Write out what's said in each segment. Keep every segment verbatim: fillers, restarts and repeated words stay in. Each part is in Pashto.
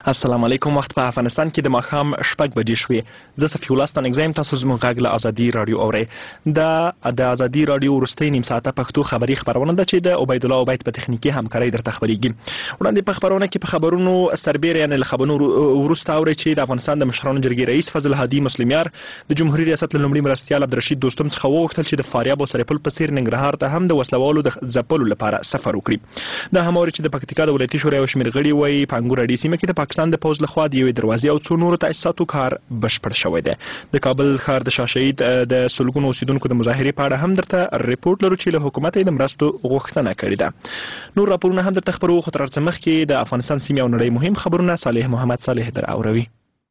السلام علیکم. وخت په افغانستان کې د ماښام شپږ بجې شوې. زه صفي الله ستانکزی یم. تاسو زموږ غږ له ازادي راډیو اورئ. دا د ازادي راډیو وروستۍ نیم ساعته پښتو خبري خپرونه ده چې د عبید الله عبید په تخنیکي همکارۍ درته خبرېږي. وړاندې په خبرونه کې په خبرونو سربېره یعنې له خبرونو وروسته اورئ چې د افغانستان د مشرانو جرګې رئیس فضل هادي مسلمیار د جمهوریت ریاست له لومړي مرستیال عبدالرشید دوستم څخه وغوښتل چې د فاریاب او سرپل په څېر ننګرهار ته هم د وسلوالو د ځپلو لپاره سفر وکړي. دا هم اوري چې د پکتیکا د ولایتي شورا یو شمېر غړي وایي په انګور اډې سیمه کې د پاکستان د پوځ لخوا د یوې دروازې او څو نورو تاسیساتو کار بشپړ شوی دی. د کابل ښار د شاه شهید د سلګونو اوسیدونکو د مظاهرې په اړه هم درته ریپورټ لرو چې له حکومت یې د مرستو غوښتنه کړې ده. نور راپورونه هم درته خپرو، خو تر هر څه مخکې د افغانستان سیمې او نړۍ مهم خبرونه صالح محمد صالح در اوروي.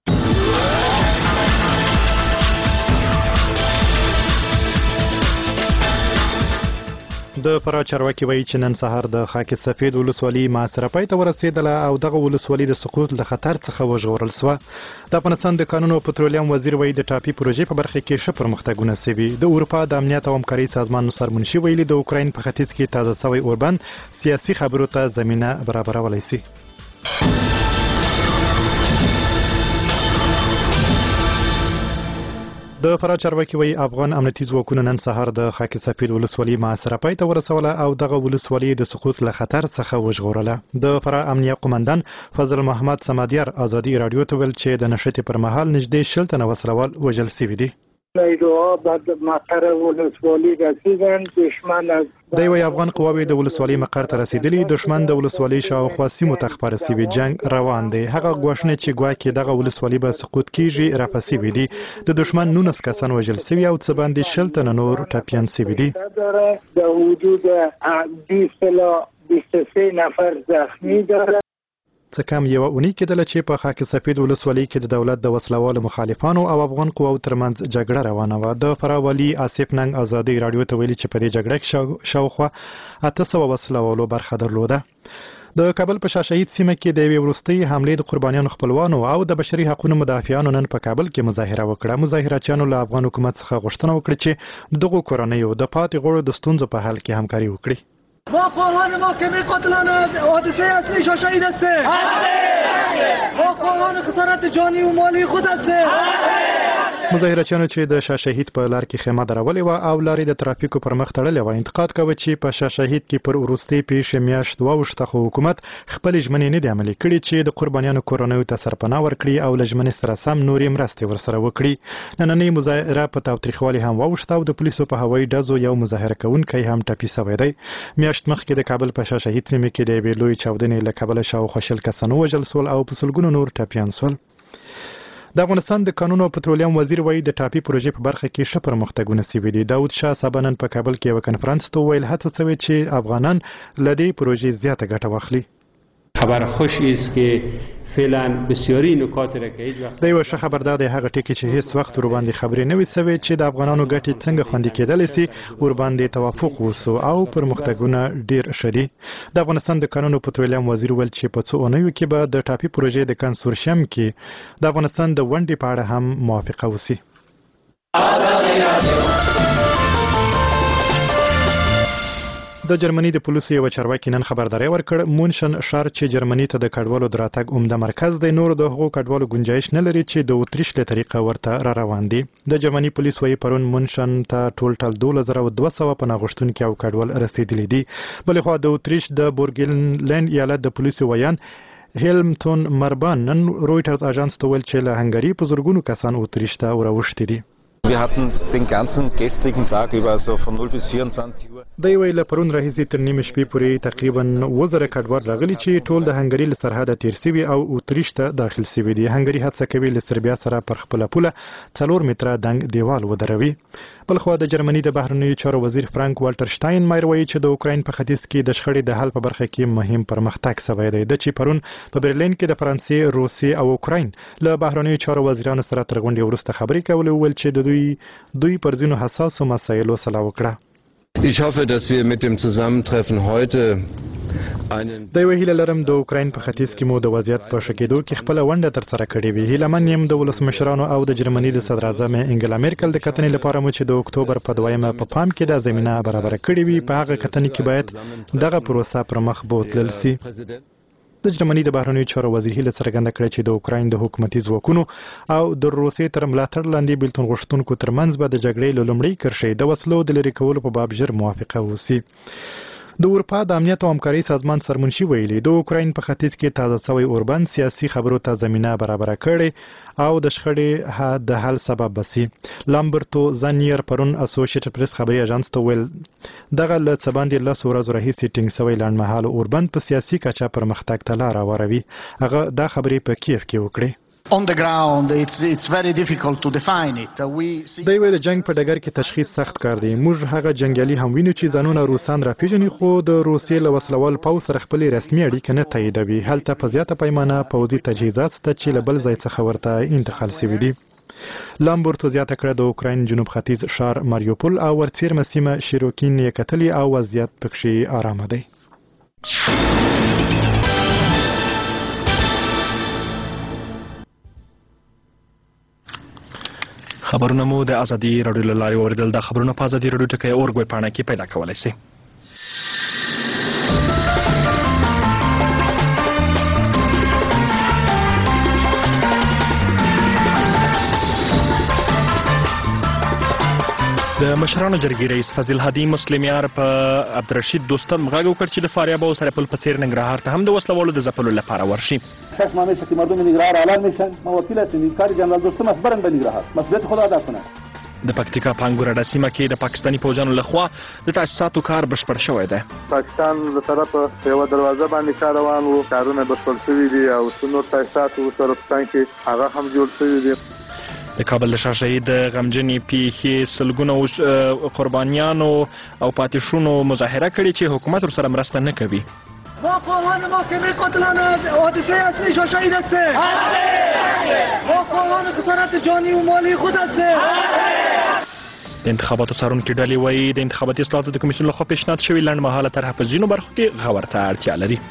د فراه چارواکي وایي چې نن سهار د خاک سفید ولسوالي محاصره پای ته ورسېدله او دغه ولسوالي د سقوط له خطر څخه وژغورل سوه. د افغانستان د کانونو او پترولیم وزیر وایي د ټاپي پروژې په برخه کې ښه پرمختګونه سوي. د اروپا د امنیت او همکارۍ سازمان نثار منشي ویلي د اوکراین په ختیځ کې تازه سوی اوربند سیاسي خبرو ته زمینه برابرولی سي. د فراه چارواکي وایي افغان امنیتي ځواکونو نن سهار د خاک سفید ولسوالي محاصره پای ته ورسوله او دغه ولسوالي د سقوط له خطر څخه وژغورله. د فراه امنیه قومندان فضل محمد سمادیار ازادي راډیو ته ویل چې د نښتې پر مهال نږدې شل تنه وسلوال وژل سوي دي. نیروها به مقر ولسوالي رسیدند. دشمن از دی وایي افغان قواوې د ولسوالۍ مقر ته رسیدلي، دښمن د ولسوالۍ شاوخوا سیمو ته خپاره سوي. جنگ روان دی. هغه ګواښونه چې ګواکې دغه ولسوالي به سقوط کیږي رافه سوي دي. د دښمن نولس کسان وژل سوي او څه باندې شل تنه نور ټپیان سوي دي. د حدود بیست الی بیست و سه نفر زخمی داره. څه کم یوه اونۍ کېدله چې په خاک سفید ولسوالۍ کې د دولت د وسلوالو مخالفانو او افغان قواو ترمنځ جګړه روانه وه. د فراه والي آصف ننګ ازادي راډیو ته ویلي چې په دې جګړه کې شاوخوا اته سوه وسلوالو برخه درلوده. د کابل په شاه شهید سیمه کې د یوې وروستۍ حملې د قربانیانو خپلوانو او د بشري حقوقو مدافعانو نن په کابل کې مظاهره وکړه. مظاهراتچیانو له افغان حکومت څخه غوښتنه وکړه چې دغو کورنیو د پاتې غړو د ستونزو په حل کې همکاري وکړي. ما خواهان محکمه قاتلان حادثه اصلی شاه شهید هستیم. ما خواهان خسارت جانی و مالی خود هستیم. مظاهرچیانو چې د شاه شهید په لار کې خیمه درولې وه او لارې د ترافیکو پر مخ تړلې وه انتقاد کوه چې په شاه شهید کې پر وروستۍ پیښې میاشت واوښته خو حکومت خپلې ژمنې نه دي عملي کړي چې د قربانیانو کورنیو ته سرپناه ورکړي او له ژمنې سره سم نورې مرستې ورسره وکړي. نننۍ مظاهره په تاوتریخوالي هم واوښته او د پولیسو په هوایي ډزو یو مظاهره کوونکی هم ټپي سوی دی. میاشت مخکې د کابل په شاه شهید سیمه کې د یوې لویې چاودنې له کبله شاوخوا شل کسان ووژل سول او په سلګونو نور ټپیان سول. د افغانستان د کانونو او پترولیم وزیر وایي د ټاپي پروژې په برخه کې ښه پرمختګونه سوي دي. داود شاه سبا نن په کابل کې یوه کنفرانس ته وویل هڅه سوې چې افغانان له دې پروژې زیاته ګټه واخلي. خبر خوشی است که فعلا بسیاری نکات را که هیچ وقت د یو ښه خبر دا دی هغه ټکي چې هیڅ وخت ورباندې خبرې نه وي سوي چې د افغانانو ګټې څنګه خوندي کېدلی سي ورباندې توافق وسو او پرمختګونه ډیر ښه دي. د افغانستان د کانونو پترولیم وزیر ویل چې په څو اونیو کې به د ټاپي پروژې د کنسورشیم کې د افغانستان د ونډې په اړه هم موافقه وسي. د جرمني د پولیسو یو چارواکي نن خبرداری ورکړ مونشن ښار چې جرمني ته د کډوالو د راتګ عمده مرکز دی نور د هغو کډوالو گنجایش نه لري چې د اتریش له طریقه ورته را روان دي. د جرمني پولیس وایي پرون مونشن ته ټول ټال دولس زره او دوه سوه پناه غوښتونکي او کډوال رسیدلي دي. بلې خوا د اتریش د بورګلینډ ایالت د پولیسو ویان هیلمتون مربان نن رویټرز اژانس ته ویل چې له هنګري په زرګونو کسان اتریش ته راوښتي دي. Wir hatten den ganzen gestrigen Tag über so von null bis vierundzwanzig Uhr. دی ویل پرون راهیسې تر نیمې شپې پورې تقریبا اووه زره کډوال راغلي چې ټول د هنګري له سرحده تیر سوي او اتریش ته داخل سوي دي. هنګري هڅه کوي له سربیا سره پر خپله پوله څلور متره دنګ دیوال ودروي. بلخوا د جرمني د بهرنیو چارو وزیر فرانک والټر شتاین مایر وایي چې د اوکراین په ختیځ کې د شخړې د حل په برخه کې مهم پرمختګ سوی دی. د چې پرون په برلین کې د فرانسې، روسیې او اوکراین له بهرنیو چارو وزیرانو سره تر غونډې وروسته خبرې کولې وویل چې د دوی دوی پر ځینو حساسو مسایلو سلا وکړه. Ich hoffe, dass wir mit dem Zusammentreffen heute einen د یو هیله لرم د اوکراین په ختیځ کې مو د وضعیت په ښه کېدو کې خپله ونډه ترسره کړې وي. هیلهمن یم د ولسمشرانو او د جرمني د صدراعظم انګلا میرکل د کتنې لپاره مو چې د اکتوبر په دویمه په پام کې دا زمینه برابره کړې وي په هغه کتنې کې باید دغه پروسه پر مخ بوتلل سي. د جرمني د بهرنیو چارو وزیر هیله څرګنده کړې چې د اوکراین د حکومتي ځواکونو او د روسیې تر ملاتړ لاندې بیلتون غوښتونکو ترمنځ به د جګړې له لومړۍ کرښې د وسلو د لرې کولو په باب ژر موافقه وشي. د اروپا د امنیت او همکارۍ سازمان سرمنشي ویلي د اوکراین په ختیځ کې تازه شوی اوربند سیاسي خبرو ته زمینه برابره کړې او د شخړې د حل سبب بسي. لامبرتو زانیر پرون اسوسییټډ پریس خبري اژانس ته ویل دغه له څه باندې له ورځې راهیسې ټینګ شوی لنډمهاله اوربند په سیاسي کچه پرمختګ ته لار هواروي. هغه دا خبرې په کیف کې وکړې. On the ground, it's it's very difficult to define it. We دی ویل جنگ په ډګر کې تشخیص سخت کار دی. موږ هغه جنگیالي هم وینو چې ځانونه روسان راپېژني خو د روسیې له وسلوال پوځ سره خپلې رسمي اړیکې نه تاییدوي. هلته په زیاته پیمانه پوځي تجهیزات شته چې له بل ځای څخه ورته انتقال شوي دي. لامبورتو زیاته کړه د اوکراین جنوب ختیځ ښار ماریوپول او ورڅیرمه سیمه شیروکین یې کتلي او وضعیت پکښې آرامه دی. خبرونه مو د ازادي راډیو له لارې واوریدل. د خبرونو په ازادي راډیو ټکی اورګ ویب پاڼه کې پیدا کولی شئ. د مشرانو جرګې رئیس فضل هادي مسلمیار په عبدالرشید دوستم غږ وکړ چې د فاریاب او سرپل په څیر ننګرهار ته هم د وسلوالو د ځپلو لپاره ورشي. شخص ما میشه که مردم ننگرهار اعلان میشن ما وکیل هستیم کار جنرال دوستم از برن به ننگرهار مسئولیت خود ادا کنه. د پکتیکا په انګوراډه سیمه کې د پاکستاني پوځیانو لخوا د تاسیساتو کار بشپړ شوی دی. پاکستان له طرفه په یوه دروازه باندې کار روان و، کارونه بشپړ شوي دي او څو نور تاسیسات ورسره په څنګ کې هغه هم جوړ شوي دي. د کابل د شاه شهید غمجنې پیښې سلګونه قربانیانو او پاتې شونو مظاهره کړې چې حکومت ورسره مرسته نه کوي. ما خواهان محکمه قاتلان حادثه اصلی شاه شهید هستیم. ما خواهان خسارت جانی و مالی خود هستیم. د انتخاباتو څارونکي ډلې وایي د انتخاباتي اصلاحاتو د کمیسیون لخوا پیشنهاد شوي لنډمهاله طرحه په ځینو برخو کې غور ته اړتیا لري.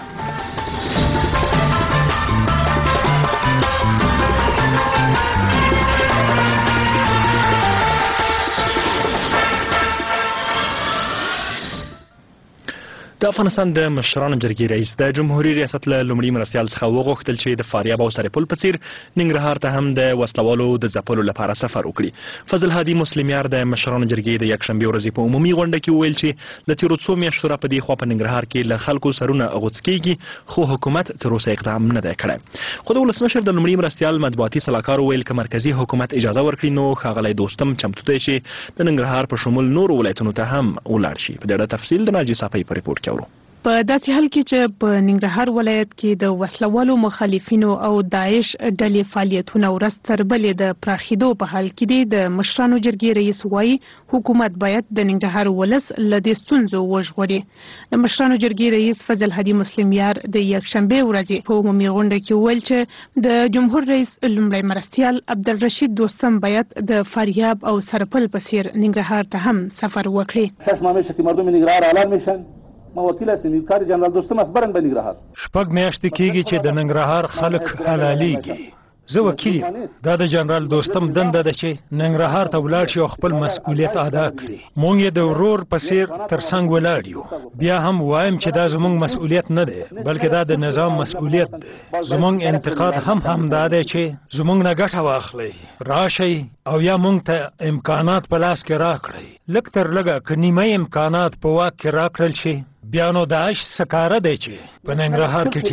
د افغانستان د مشرانو جرګې رئیس د جمهوریت ریاست له لومړي مرستیال څخه وغوښتل چې د فاریاب او سرپل په څیر ننګرهار ته هم د وسلوالو د ځپلو لپاره سفر وکړي. فضل هادي مسلمیار د مشرانو جرګې د یکشنبې ورځې په عمومي غونډه کې وویل چې د تیرو څو میاشتو راپه دې خوا په ننګرهار کې له خلکو سرونه غوڅ کېږي خو حکومت تر اوسه اقدام نه دی کړی. خو د ولسمشر د لومړي مرستیال مطبوعاتي سلاکار وویل که مرکزي حکومت اجازه ورکړي نو ښاغلی دوستم چمتو دی چې د ننګرهار په شمول نورو ولایتونو ته هم ولاړ شي. په دې اړه تفصیل د ناجي صافۍ په ریپورټ کې اورو. په داسې حال کې چې په ننګرهار ولایت کې د وسلوالو مخالفینو او داعش ډلې فعالیتونه ورځ تر بلې د پراخېدو په حال کې دي، د مشرانو جرګې رئیس وایي حکومت باید د ننګرهار ولس له دې ستونزو وژغوري. د مشرانو جرګې رئیس فضل هادي مسلمیار د یکشنبې ورځې په عمومي غونډه کې وویل چې د جمهور رئیس لومړی مرستیال عبدالرشید دوستم باید د فاریاب او سرپل په څیر ننګرهار ته هم سفر وکړي. شخص ما میشه که مردم ننگرهار اعلان میشن ما وکیل هستیم کار جنرال دوستم از برن به ننگرهار شپږ میاشتې کېږي چې د ننګرهار خلک حلالیږي. زه وکیل یم. دا د جنرال دوستم دنده ده چې ننګرهار ته ولاړ شي او خپل مسؤلیت ادا کړي. مونږ یې د ورور په څیر تر څنګ ولاړ یو. بیا هم وایم چې دا زموږ مسؤلیت نه دی بلکې دا د نظام مسؤلیت دی. زموږ انتقاد هم همدا دی چې زموږ نه ګټه واخلئ، راشئ او یا مونږ ته امکانات په لاس کې راکړئ. لږ تر لږه که نیمه امکانات په واک کې راکړل شي بیا نو داعش سکاره دی چې په ننګرهار کې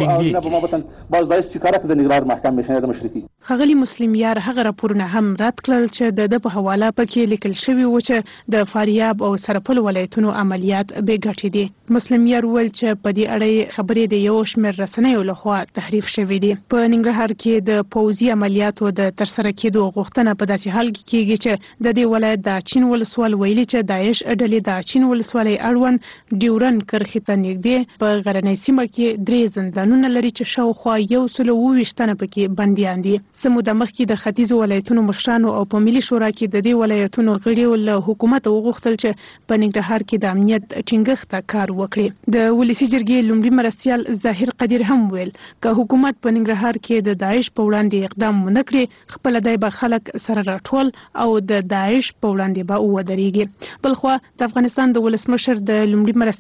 ټینګېږي. ښاغلي مسلمیار هغه راپورونه هم رد کړل چې د ده په حواله پکې لیکل شوي و چې د فاریاب او سرپل ولایتونو عملیات بې ګټې دي. مسلمیار وویل چې په دې اړه خبرې د یو شمېر رسنیو لخوا تحریف شوي دي. په ننګرهار کې د پوځي عملیاتو د ترسره کېدو غوښتنه په داسې حال کې کېږي چې د دې ولایت د اچین ولسوال ویلي چې داعش ډلې د اچین ولسوالۍ اړوند ډیورن کرښې ته نږدې په غرنۍ سیمه کې درې زندانونه لري چې شاوخوا یو سل او اووه ویشت تنه پکې بندیان دي. څه موده مخکې د ختیځو ولایتونو مشرانو او په ملي شورا کې د دې ولایتونو غړیو له حکومت وغوښتل چې په ننګرهار کې د امنیت ټینګښت ته کار وکړي. د ولسي جرګې لومړي مرستیال ظاهر قدیر هم ویل که حکومت په ننګرهار کې د داعش په وړاندې اقدام ونه کړي خپله دی به خلک سره راټول او د داعش په وړاندې به ودرېږي. بلخوا د افغانستان د ولسمشر د لومړي مرستیال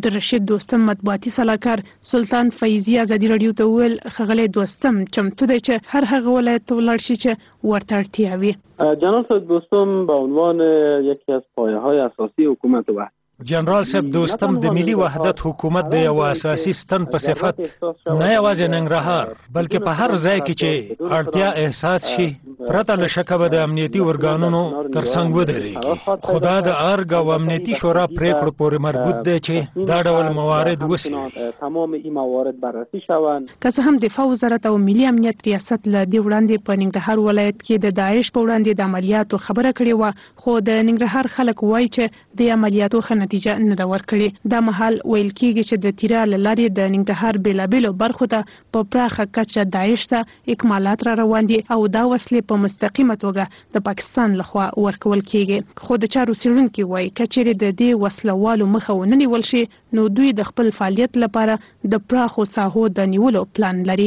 عبدالرشید دوستم مطبوعاتي سلاکار سلطان فیضی ازادي رادیو ته ویل خغلی دوستم چمتو دی چې هر هغه ولایت ته ولاړ شي چې ورته اړتیا وي. جنرال صاحب دوستم به عنوان یکی از پایه‌های اساسی حکومت وحدت جنرال صاحب دوستم د ملي وحدت حکومت د یو اساسي ستن په صفت نه یوازې ننګرهار بلکې په هر ځای کې چې اړتیا احساس شي پرته له شکه به د امنیتي ارګانونو ترڅنګ ودرېږي. خو دا د ارګ او امنیتي شورا پریکړو پورې مربوط دی چې دا ډول موارد وڅېړي. تمام این موارد بررسی شوند. که څه هم دفاع وزارت او ملي امنیت ریاست له دې وړاندې په ننګرهار ولایت کې د داعش په وړاندې د عملیاتو خبره کړې وه، خو د ننګرهار خلک وایي چې د عملیاتو ښه نتیجه نه ده ورکړې. دا مهال ویل کېږي چې د تیرا له لارې د ننګرهار بېلابېلو برخو ته په پراخه کچه داعش ته اکمالات را روان دي او دا وسلې په مستقیمه توګه د پاکستان لخوا ورکول کېږي. خو د چارو څېړونکي وایي که چیرې د دې وسلوالو مخه ونه نیول شي نو دوی د خپل فعالیت لپاره د پراخو ساحو د نیولو پلان لري.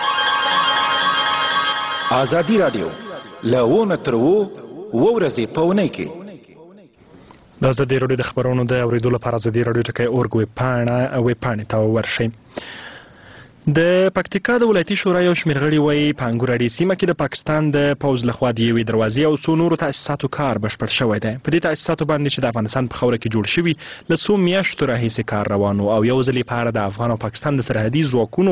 ازادي رادیو له تر و ورځې په اونۍ کې د ازادي رادیو د خبرونو د اورېدو لپاره ازادي رادیو ټکی اورګ ویب پاڼه ویب پاڼې ته ورشئ. د پکتیکا د ولایتي شورا یو شمېر غړي وایي په انګور اډې سیمه کې د پاکستان د پوځ لخوا د یوې دروازې او څو نورو تاسیساتو کار بشپړ شوی دی. په دې تاسیساتو باندې چې د افغانستان په خاوره کې جوړ شوي له څو میاشتو راهیسې کار روان و او یو ځل یې په اړه د افغان او پاکستان د سرحدي ځواکونو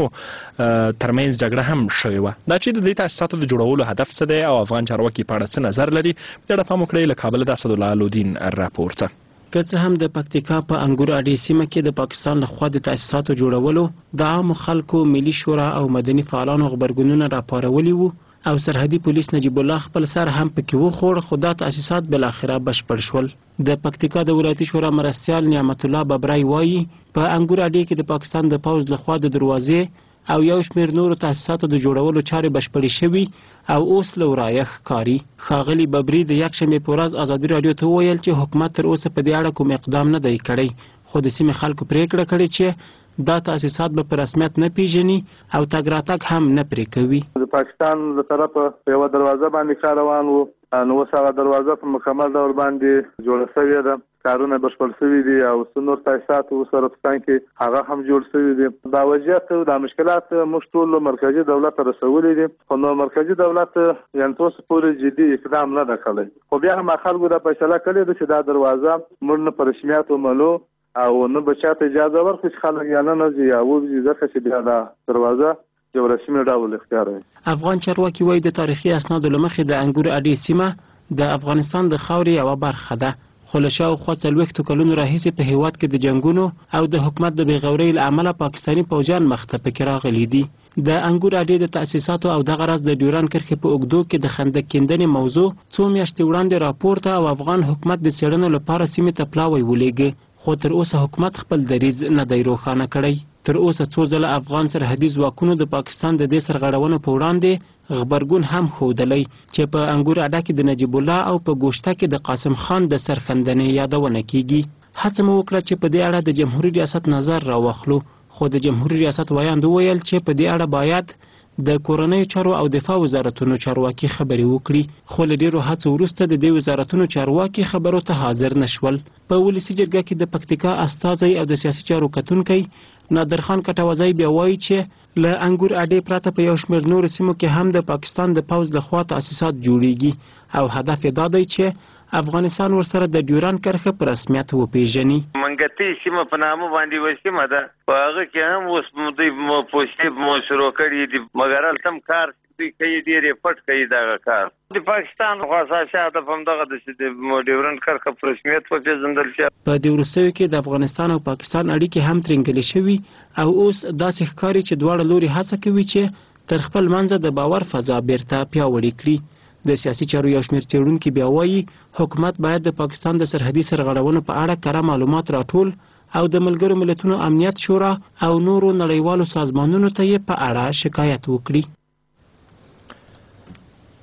ترمنځ جګړه هم شوې وه. دا چې د دې تاسیساتو د جوړولو هدف څه دی او افغان چارواکي په اړه څه نظر لري، په دې اړه پام وکړئ. له کابله د اسدالله الدین راپور ته. که څه هم د پکتیکا په انګور اډې سیمه کې د پاکستان لخوا د تاسیساتو جوړولو د عامو خلکو، ملي شورا او مدني فعالانو غبرګونونه راپارولي وو او سرحدي پولیس نجیب الله خپل سر هم پکې وخوړ، خو دا تاسیسات بالاخره بشپړ شول. د پکتیکا د ولایتي شورا مرستیال نعمت الله ببرای وایي په انګور اډې کې د پاکستان د پوځ لخوا د دروازې او یو شمېر نورو تاسیساتو د جوړولو چارې بشپړې شوي او اوس له ورایه ښکاري. ښاغلي ببري د یکشنبې په ورځ ازادي راډیو ته وویل چې حکومت تر اوسه په دې اړه کوم اقدام نه دی کړی، خو د سیمې خلکو پرېکړه کړې چې دا تاسیسات به په رسمیت نه پیژني او تګ راتګ هم نه پرې کوي. د پاکستان له طرفه په یوه دروازه باندې کار روان و، نو اوس هغه دروازه په مکمل ډول باندې جوړه شوې ده، کارونه بشپړ شوي دي او څو نور تاسیسات ورسره په څنګ کې هغه هم جوړ شوي دي. دا وضعیت او دا مشکلات موږ ټول مرکزي دولت ته رسولي دي، خو نو مرکزي دولت یعنې تر اوسه پورې جدي اقدام نه ده کړی. خو بیا هم خلکو دا فیصله کړې ده چې دا دروازه موږ نه په رسمیت ومنو او نه به چاته اجازه ورکړو چې خلک یا نه ځي یا ووځي، ځکه چې بیا دا دروازه یو رسمي ډول اختیاروي. افغان چارواکي وایي د تاریخي اسنادو له مخې د انګور اډې سیمه د افغانستان د خاورې یوه برخه ده، خو له شاوخوا څلوېښتو کلونو راهیسې په هېواد کې د جنګونو او د حکومت د بېغورۍ له امله پاکستاني پوځیان مخ ته پکې راغلي دي. د انګور اډې د تاسیساتو او دغه راز د ډیوران کرښې په اوږدو کې د خندق کیندنې موضوع څو میاشتې وړاندې راپورته او افغان حکومت د څېړنو لپاره سیمې ته پلاوی ولېږه، خو تر اوسه حکومت خپل دریځ نه دی روښانه کړی. تر اوسه څو ځله افغان سرحدي ځواکونو د پاکستان د دې سرغړونو په وړاندې غبرګون هم ښودلی چې په انګور اډه کې د نجیب الله او په ګوشته کې د قاسم خان د سرښندنې یادونه کیږي. هڅه مو وکړه چې په دې اړه د جمهوري ریاست نظر راواخلو، خو د جمهوري ریاست ویاند وویل چې په دې اړه باید د کورنیو چارو او دفاع وزارتونو چارواکي خبرې وکړي، خو له ډېرو هڅو وروسته د دې وزارتونو چارواکي خبرو ته حاضر نشول. په ولسي جرګه کې د پکتیکا استازی او د سیاسي چارو کتونکی نادرخان کټوازی بیا وایي چې له انګور اډې پرته په یو شمېر نورو سیمو کې هم د پاکستان د پوځ لخوا تاسیسات جوړیږي او هدف یې دا دی چې افغانستان ورسره د ډیوران کرښه په رسمیت وپیژني. منګتي سیمه په نامه باندې وایي سیمه ده، په هغه کې هم اوس دوی پوستې مو شروع کړي دي، مګر هلته هم کار دوی کوي، ډېر یې پټ کوي دغه کار. د پاکستان خو اساسي هدف همدغه ده چې د ډیورن کرښه په رسمیت وپېژندل شي. په دې وروستیو کې د افغانستان او پاکستان اړیکې هم ترنګلې شوي او اوس داسې ښکاري چې دواړه لوري هڅه کوي چې تر خپل منځه د باور فضا بیرته پیاوړې کړي. د سیاسي چارو یو شمېر څېړونکي بیا وایي حکومت باید د پاکستان د سرحدي سرغړونو په اړه کره معلومات راټول او د ملګرو ملتونو امنیت شورا او نورو نړیوالو سازمانونو ته یې په اړه شکایت وکړي.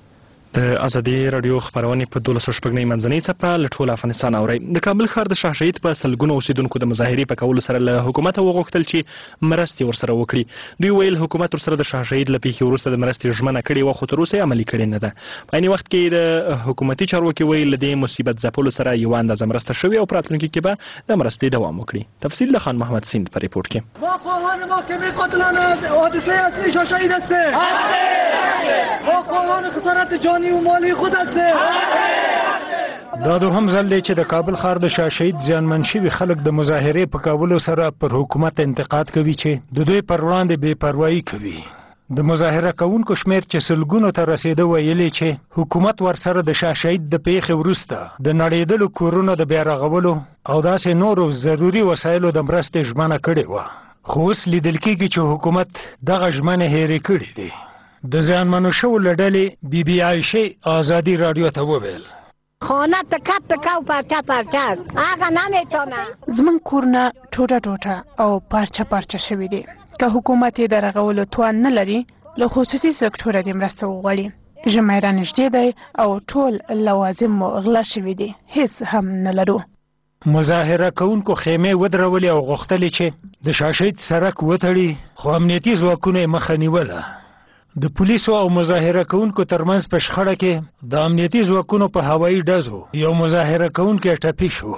د ازادي رادیو خبرونه په دولسو شپږنۍ منځنۍ څپه له ټول افغانستان اوري. د کابل ښار د شاه شهید په سلګونو اوسیدونکو د مظاهرې په کولو سره له حکومت وغوښتل چې مرستې ورسره وکړي. دوی ویل حکومت ورسره د شاه شهید له پیښې وروسته د مرستې ژمنه کړې وه، خو تر اوسه عملي کړې نه ده. په عین وخت کې د حکومتي چارواکي ویل له دې مصیبت ځپلو سره یوه اندازه مرسته شوې او په راتلونکي کې به د مرستې دوام وکړي. تفصیل له خان محمد سیند په ریپورت کې. ما خواهان محکمه قاتلان حادثه اصلی شاه شهید هستیم. ما خواهان خسارت جانی و مالی خود دا دوهم ځل دی چې د کابل ښار د شاه شهید زیانمن شوي خلک د مظاهرې په کولو سره پر حکومت انتقاد کوي چې د دوی پر وړاندې بې پروایي کوي. د مظاهره کوونکو شمیر چې سلګونو ته رسیده ویلي چې حکومت ورسره د شاه شهید د پیښې وروسته د نړېدلو کورونو د بیا رغولو او داسې نورو ضروري وسایلو د مرستې ژمنه کړې وه، خو اوس لیدل کېږي چې حکومت دغه ژمنې هېرې کړې دي. د زیانمنو شوو له ډلې بي بي عایشې ازادي راډیو ته وویل خانه تکه تکه او پرچه پرچه هغه نمیتونه. زمون کورونه ټوټه ټوټه او پارچه پارچه شوي دي. که حکومت یې د رغولو توان نه لري له خصوصي سکتوره دې مرسته وغواړي. ژمی رانږدې دی او ټول لوازم مو غلا شوي دي، هیڅ هم نه لرو. مظاهره کوونکو خیمې ودرولې او غوښتلې چې د شاه شهید سړک وتړي، خو امنیتي ځواکونو یې مخه نیوله. د پولیسو او مظاهره کوونکو ترمنځ په شخړه کې د امنیتي ځواکونو په هوایي ډزو یو مظاهره کوونکی ټپي شو.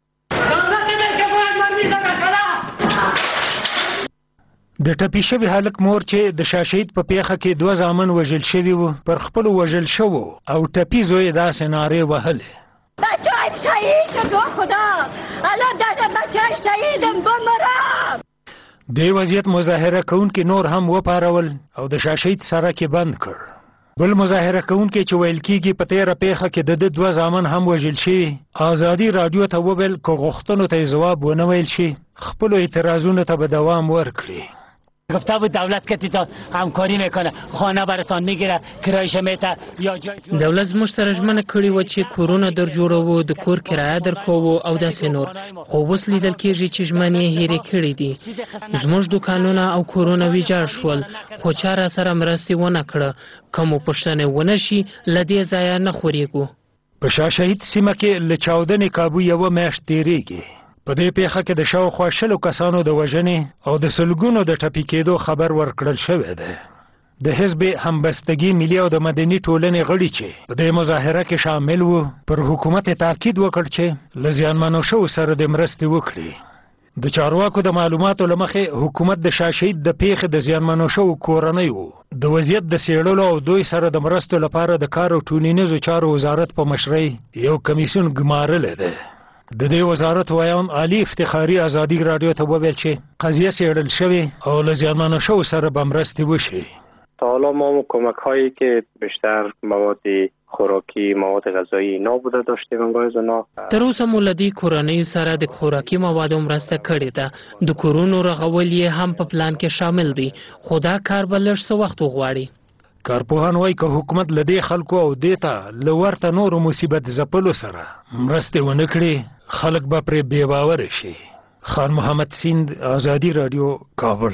د ټپي شوي هلک مور چې د شاه شهید په پیښه کې دوه زامن وژل شوي وو، پر خپلو وژل شوو او ټپي زوی یې داسې نارې وهلې بچه‌ام شهید شد خدا، الان در بچه شهیدم بمرم. دې وضعیت مظاهره کوونکي نور هم وپارول او د شاه شهید سړک یې بند کړ. بل مظاهره کوونکي چې ویل کېږي په تېره پیښه کې د ده دوه زامن هم وژل شوي، ازادي راډیو ته وویل که غوښتنو ته یې ځواب ونه ویل شي خپلو اعتراضونو ته به دوام ورکړي. گفته بود دولت که تا همکاری میکنه خانه براتان میگیره کرایش میته یا جای دولت زموږ سره ژمنه کړې وه چې کورونه در جوړوو، د کور کرایه درکوو او داسې نور، خو اوس لیدل کېږي چې ژمنې یې هېرې کړې دي. زموږ دوکانونه او کورونه ویجاړ شول، خو چا را سره مرستې ونه کړه. که مو پوښتنې ونه شي له دې ځایه نه خورېږو. په شاه شهید سیمه کې له چاودنې کابو یوه میاشت تېرېږي. په دې پیښه کې د شاوخوا شلو کسانو د وژنې او د سلګونو د ټپي کېدو خبر ورکړل شوی دی. د حزب همبستګي ملي او د مدني ټولنې غړي چې په دې مظاهره کې شامل وو پر حکومت تاکید وکړ چې له زیانمنو شوو سره د مرستې وکړي. د چارواکو د معلوماتو له مخې حکومت د شاه شهید د پیښې د زیانمنو شوو کورنیو د وضعیت د څېړلو او دوی سره د مرستو لپاره د کار او ټولنیزو چارو وزارت په مشرۍ یو کمیسیون ګمارلی دی. د دې وزارت ویان علي افتخاري ازادي راډیو ته وویل چې قضیه څېړل شوې او له زیانمنو شوو سره به مرستې وشي. تا حالا ما کمک هایی که بیشتر مواد خوراکی، مواد غذایی نابوده داشتیم انگاه زنا. تر اوسه مو له دې کورنیو سره د خوراکي موادو مرسته کړې ده. د کورونو رغول یې هم په پلان کې شامل دي، خو دا کار به لږ څه وخت وغواړي. کارپوهان وایي که حکومت له دې خلکو او دې ته له ورته نورو مصیبت ځپلو سره مرستې ونه کړي خلک به پرې بې باوره شي. خان محمد سیند، ازادي راډیو، کابل.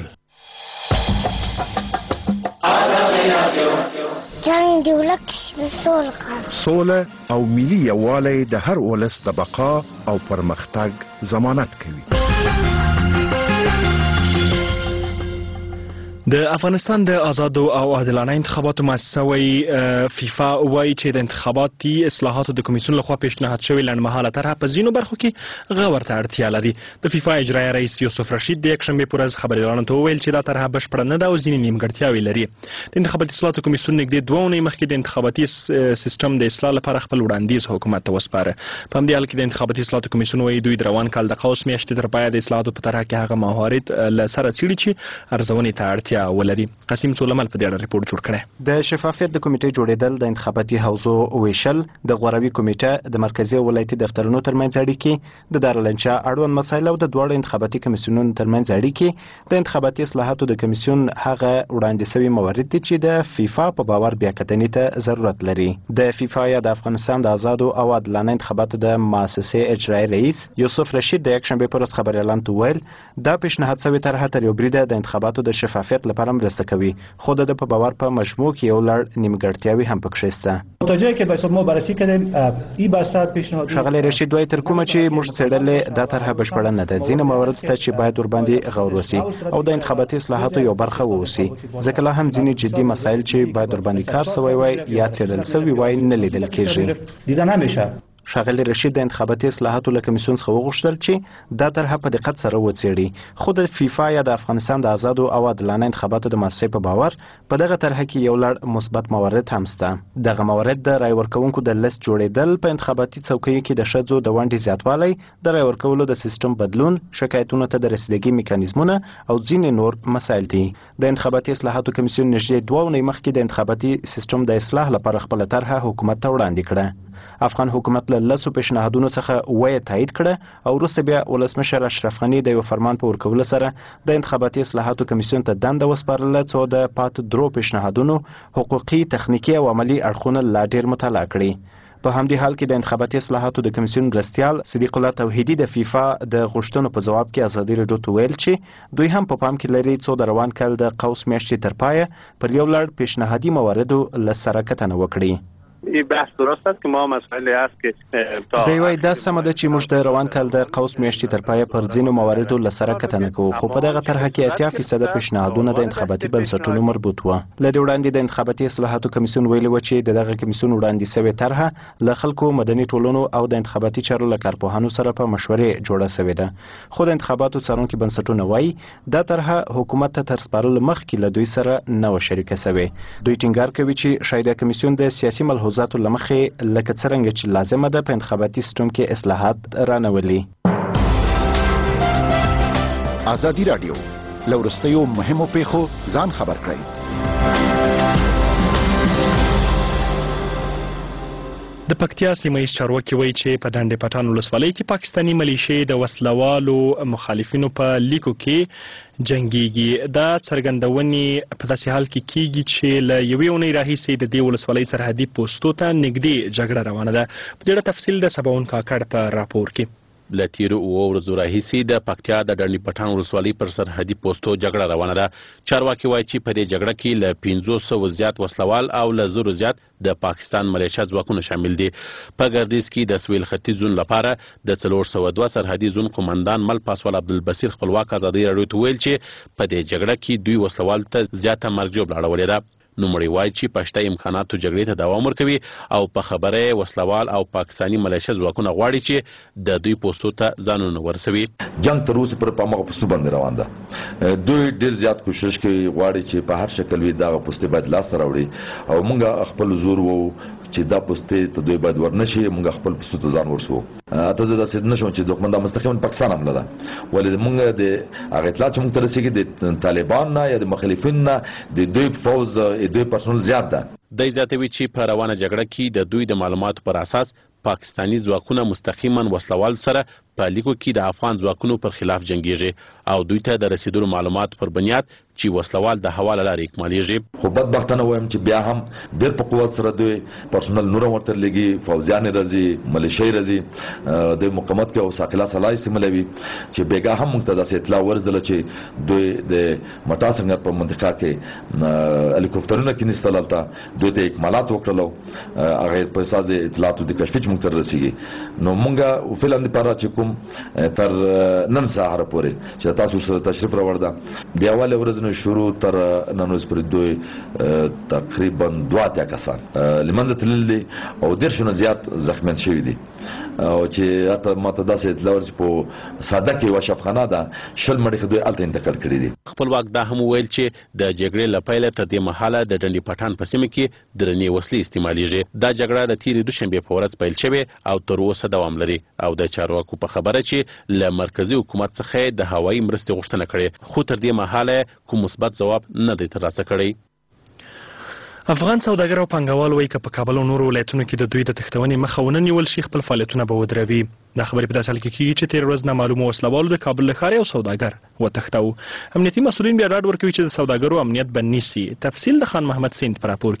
جنگ دی ولک د سول خان سوله او ملي یووالی د هر ولس د بقا او پرمختګ ضمانت کوي. د افغانستان د آزادو او عادلانه انتخاباتو مؤسسه وایي فیفا وایي چې د انتخاباتي اصلاحاتو د کمیسیون لخوا پیشنهاد شوې لنډمهاله طرحه په ځینو برخو کې غور ته اړتیا لري. د فیفا اجرایي رئیس یوسف رشید د یکشنبې په ورځ خبریالانو ته وویل چې دا طرحه بشپړه نه ده او ځینې نیمګړتیاوې لري. د انتخاباتي اصلاحاتو کمیسیون نږدې دوه اونۍ مخکې د انتخاباتي سیستم د اصلاح لپاره خپل وړاندیز حکومت ته وسپاره. په همدې حال کې د انتخاباتي اصلاحاتو کمیسیون وایي دوی د روان کال د قوس میاشتې تر پایه د اصلاحاتو په طرحه کې هغه موارد له سره څېړي چې ارزونې ته اړتیا ولري. قاسم سولمل په دې اړه ریپورت جوړ کړی. د شفافیت د کمیټې جوړېدل، د انتخاباتي حوزو ویشل، د غوروي کمیټه، د مرکزي او ولایتي دفترونو ترمنځ اړیکې، د دارالانشا اړوند مسایل او د دواړو انتخاباتي کمیسیونونو ترمنځ اړیکې د انتخاباتي اصلاحاتو د کمیسیون هغه وړاندې شوي موارد دي چې د فیفا په باور بیاکتنې ته ضرورت لري. د فیفا یا د افغانستان د آزادو او عادلانه انتخاباتو د مؤسسې اجرایي رئیس یوسف رشید د یکشنبې په ورځ خبریالانو ته وویل دا پیشنهاد شوې طرحه تر یو بریده د انتخاباتو د شفافیت امنیت لپاره مرسته کوي خو د په باور په مجموع کې یو لړ نیمګړتیاوې هم پکې شته. متوجه که به ما بررسی کردیم این بحث پیشنهاد ښاغلی رشید وایي تر کومه چې موږ څېړلې دا طرحه بشپړه نه ده. ځینې موارد شته چې باید ورباندې غور وسي او د انتخاباتي اصلاحاتو یو برخه واوسي ځکه لا هم ځینې جدي مسایل چې باید ورباندې کار سوی وای یا څېړل سوي وای نه لیدل کېږي. دیده نمیشه. ښاغلی رشید د انتخاباتي اصلاحاتو له کمیسیون څخه وغوښتل چې دا طرحه په دقت سره وڅېړي خو د فیفا یا د افغانستان د آزادو او عادلانه انتخاباتو د مؤسسې په باور په دغه طرحه کې یو لړ مثبت موارد هم شته. دغه موارد د رای ورکوونکو د لیست جوړېدل، په انتخاباتي څوکیو کې د ښځو د ونډې زیاتوالی، د رای ورکولو د سیستم بدلون، شکایتونو ته د رسیدګۍ میکانیزمونه او ځینې نور مسایل دي. د انتخاباتي اصلاحاتو کمیسیون نږدې دوه اونۍ مخکې د انتخاباتي سیستم د اصلاح لپاره خپله طرحه حکومت ته وړاندې کړه. افغان حکومت له لسو پیشنهادونو څخه اووه تایید کړه او وروسته بیا ولسمشر اشرف غني د یو فرمان په ورکولو سره د انتخاباتي اصلاحاتو کمیسیون ته دنده وسپارله څو د پاتې درو پیشنهادونو حقوقي، تخنیکي او عملي اړخونه لا ډېر مطالعه کړي. په همدې حال کې د انتخاباتي اصلاحاتو د کمیسیون مرستیال صدیق الله توحیدي د فیفا د غوښتنو په جواب کې ازادي راډیو ته ویل چې دوی هم په پام کې لري څو د روان کال د قوس میاشتې تر پایه پر یو لړ پیشنهادي مواردو له سره کتنه وکړي. این بحث درست است که ما مسئله است که دی وای دا سمه ده چې موږ د روان کال د قوس میاشتې تر پایه پر ځینو مواردو له سره کتنه کوو خو په دغه طرحه کې اتیا فیصده پیشنهادونه د انتخاباتي بنسټونو مربوط وو. له دې وړاندې د انتخاباتي اصلاحاتو کمیسیون ویلي و چې د دغه کمیسیون وړاندې سوې طرحه له خلکو، مدني ټولنو او د انتخاباتي چارو له کارپوهانو سره په مشورې جوړه سوې ده خو د انتخاباتو څارونکي بنسټونه وایي دا طرحه حکومت ته تر سپارلو مخکې له دوی سره نه وه شریکه سوې. دوی ټینګار کوي چې شاید کمیسیون د سیاسي ملحوظاتو لمخې لکه څرنګه چې لازمه ده په انتخاباتي سیستم کې اصلاحات رانولي. ازادي راډیو له وروستیو مهمو پیښو ځان خبر کړئ. د پکتیا سیمه ییز چارواکي وایي چې په ډنډ پټان ولسوالۍ کې پاکستاني ملیشې د وسلوالو مخالفینو په لیکو کې جنګيږي. دا څرګندونې په داسې حال کې کیږي چې له یوې اونۍ راهیسې د دې ولسوالۍ سرحدي پوستو ته نږدې جګړه روانه ده. په دې اړه تفصیل د سباون کاکړ په راپور کې. له تیرو اوو ورځو راهیسې د پکتیا د ډنډ پټان ولسوالۍ پر سرحدي پوستو جګړه روانه ده. چارواکي وایي چې په دې جګړه کې له پنځو سوو زیات وسلوال او له زرو زیات د پاکستان ملیشه ځواکونه شامل دي. په ګردیز کې د سویل ختیځ زون لپاره د څلور سوه دوه سرحدي زون قومندان مل پاسوال عبدالبصیر خپلواک ازادي راډیو ته ویل چې په دې جګړه کې دوی وسلوال ته زیاته مرګ ژوبله اړولې ده. نوموړی وایي چې په شته امکاناتو جګړې ته دوام ورکوي او په خبره وسلوال او پاکستاني ملیشه ځواکونه غواړي چې د دوی پوستو ته ځانونه ورسوي. جنگ تر اوسه پر په هغه پوستو باندې روان ده. دوی ډېر زیات کوشش کوي، غواړي چې په هر شکل وي دغه پوستې باید لاسته راوړي او موږ خپل زور وو چې دا پوستې ته دوی باید ورنشي، موږ خپل پوستو ته ځان ورسو. اته زه داسې نشم چې دښمن دا مستقیما پاکستان حمله ده، ولې موږ د هغه اطلاع چې موږ ته رسېږي د طالبان نه یا د مخالفین نه د دوی فوز دوی پرسونل زیات ده. دی زیاتوي چې په روانه جګړه کې د دوی د معلوماتو پر اساس پاکستاني ځواکونه مستقیما وسلوال سره په لیکو کې د افغان ځواکونو پر خلاف جنګیږي او دوی ته د رسیدلو معلوماتو پر بنیاد چې وسلوال د هوا له لارې اکمالیږي. خو بدبختانه وایم چې بیا هم ډېر په قوت سره دوی پرسونل نور ورته لګي، فوجیان راځي، ملیشې راځي، د مقاومت کې او ساقلا سلای استعمالوي چې بیګا هم موږ ته داسې اطلاع ورسېدله چې دوی د مټا څنګه په منطقه کې هلیکوپټرونه کېنیستل، هلته دوی ته اکمالات وکړلو، هغه په اساس د اطلاعاتو د کشفي چې موږ ته رسېږي. نو موږ فعلا دپاره چې کوم تر نن سهار پورې چې تاسو سره تشریف راوړ ده د اولې ورځې نه شروع تر نن ورځې پورې دوی تقریبا دوه اتیا کسان له منځه تللي دي او دېرشو نه زیات زخمیان شوي دي او چې حتی ماته داسې اطلاع ورسي په ساده کې یوه شفخانه ده، شل مړي خو دوی هلته انتقال کړي دي. خپلواک دا هم وویل چې د جګړې له پیله تر دې مهاله د ډنډ پټان په سیمه کې درنې وسلې استعمالیږي. دا جګړه د تېرې دوشنبې په ورځ پیل شوې او تر اوسه دوام لري او د چارواکو په خبره چې له مرکزي حکومت څخه د هوایي مرستې غوښتنه کړې خو تر دې مهاله کوم مثبت ځواب نه دی ترلاسه کړی. افغان سوداګر او پانګوال وایي که په کابل او نورو ولایتونو کې د دوی د تښتونې مخه ونه نیول شي خپل فعالیتونه به ودروي. دا خبرې په داسې حال کې کېږي چې تېره ورځ نامعلومو وسلوالو د کابل له ښاره یو سوداګر وتښتاوه. امنیتي مسؤلین بیا ډاډ ورکوي چې د سوداګرو امنیت به نیسي. تفصیل د خان محمد سیند په راپور کې.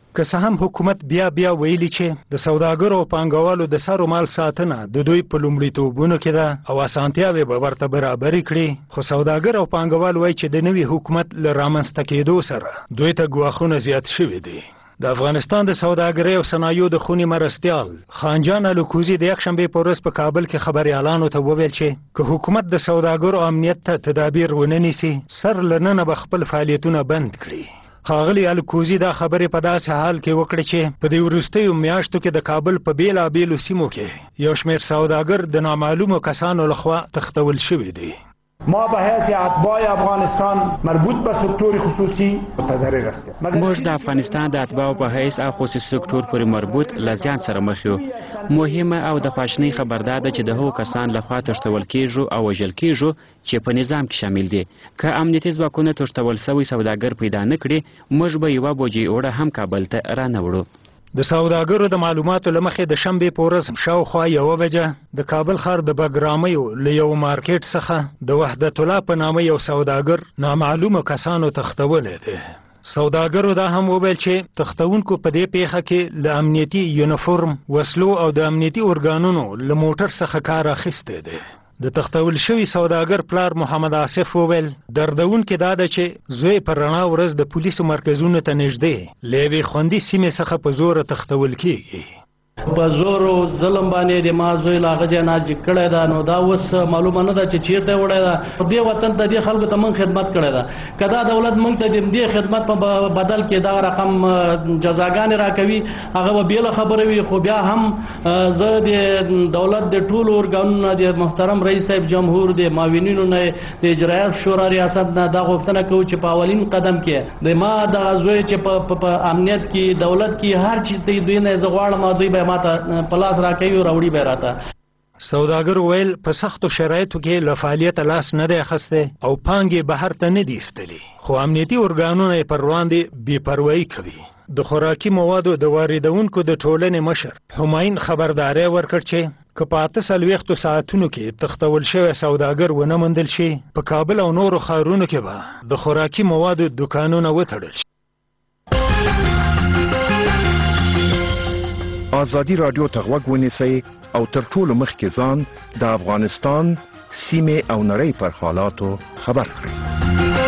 که څه هم حکومت بیا بیا ویلي چې د سوداګرو او پانګوالو د سر مال ساتنه د دوی په لومړیتوبونو کې ده او اسانتیاوې به ورته برابرې کړي، خو سوداګر او پانګوال وایي چې د نوي حکومت له رامنځته کېدو سره دوی ته ګواښونه زیات شوي دي. د افغانستان د سوداګرۍ او صنایعو د خونې مرستیال خانجان الکوزي د یکشنبې په ورځ په کابل کې خبریالانو ته وویل چې که حکومت د سوداګرو امنیت ته تدابیر ونه نیسي سر له ننه به خپل فعالیتونه بند کړي. ښاغلي الکوزي دا خبرې په داسې حال کې وکړې چې په دې وروستیو میاشتو کې د کابل په بیلابیلو سیمو کې یو شمېر سوداګر د نامعلومو کسانو لخوا تښتول شوي دي. ما به حیث اتباع افغانستان مربوط به سکتور خصوصی متضرر هستیم. موږ د افغانستان د اتباع په حیث او خصوصي سکتور پورې مربوط لزیان سره مخ یو. مهمه او د خواشنۍ خبر ده چې د هغو کسان لخوا تښتول کیږي او وژل کیږي چې په نظام کې شامل دي. که امنیتي ځواکونه تښتول شوي سوداګر پیدا نه کړي موږ به یوه بوجۍ اوړه هم کابل ته رانوړو. د سوداګرو د معلوماتو له مخې د شنبې په ورځ شاوخوا یوه بجه د کابل ښار د بګرامیو له یو مارکیټ څخه د وحدت الله په نامه یو سوداګر نامعلومو کسانو تښتولی دی. سوداګرو دا هم وویل چې تښتونکو په دې پیښه کې له امنیتي یونیفورم، وسلو او د امنیتي ارګانونو له موټر څخه کار اخیستی دی. د تښتول شوي سوداګر پلار محمد آصف وویل دردونکې دا ده چې زوی پر رڼا ورځ د پولیسو مرکزونو ته نږدې له یوې خوندي سیمې څخه په زوره تښتول کیږي. په زور او ظلم باندې د ما زوی لاغه جناج کړی دا، نو دا اوس معلومه نه ده چې چیرته وړی ده. دې وطن ته دې خلکو ته موږ خدمت کړی ده، که دا دولت موږ ته د دې خدمت په بدل کې دا رقم جزاګانې راکوي هغه به بېله خبره وي. خو بیا هم زه د دولت د ټولو ارګانونو د محترم رئیس صاحب جمهور د معاونینو نه د اجرایه شورا ریاست نه دا غوښتنه کوو چې په اولین قدم کې د ما دغه زوی چې په امنیت کې دولت کې هر چیز ته دوی نه زه غواړم او دوی به ماته پلاس راکوي او راوړي به راته. سوداګر ویل په سختو شرایطو کې له فعالیته لاس نه دی اخیستی او پانګې بهر ته نه دي ایستلي، خو امنیتي ارګانونه یې پر وړاندې بې پروایي کوي. د خوراکي موادو د واردونکو د ټولنې مشر هماین خبرداری ورکړ چې که په اته څلوېښتو ساعتونو کې تښتول شوی سوداګر ونه موندل شي په کابل او نورو ښارونو کې به د خوراکي موادو دوکانونه وتړل شي. ازادي رادیو ته غوږ ونیسئ او تر ټولو مخکې ځان د افغانستان سیمې او نړۍ پر حالاتو خبر کړئ.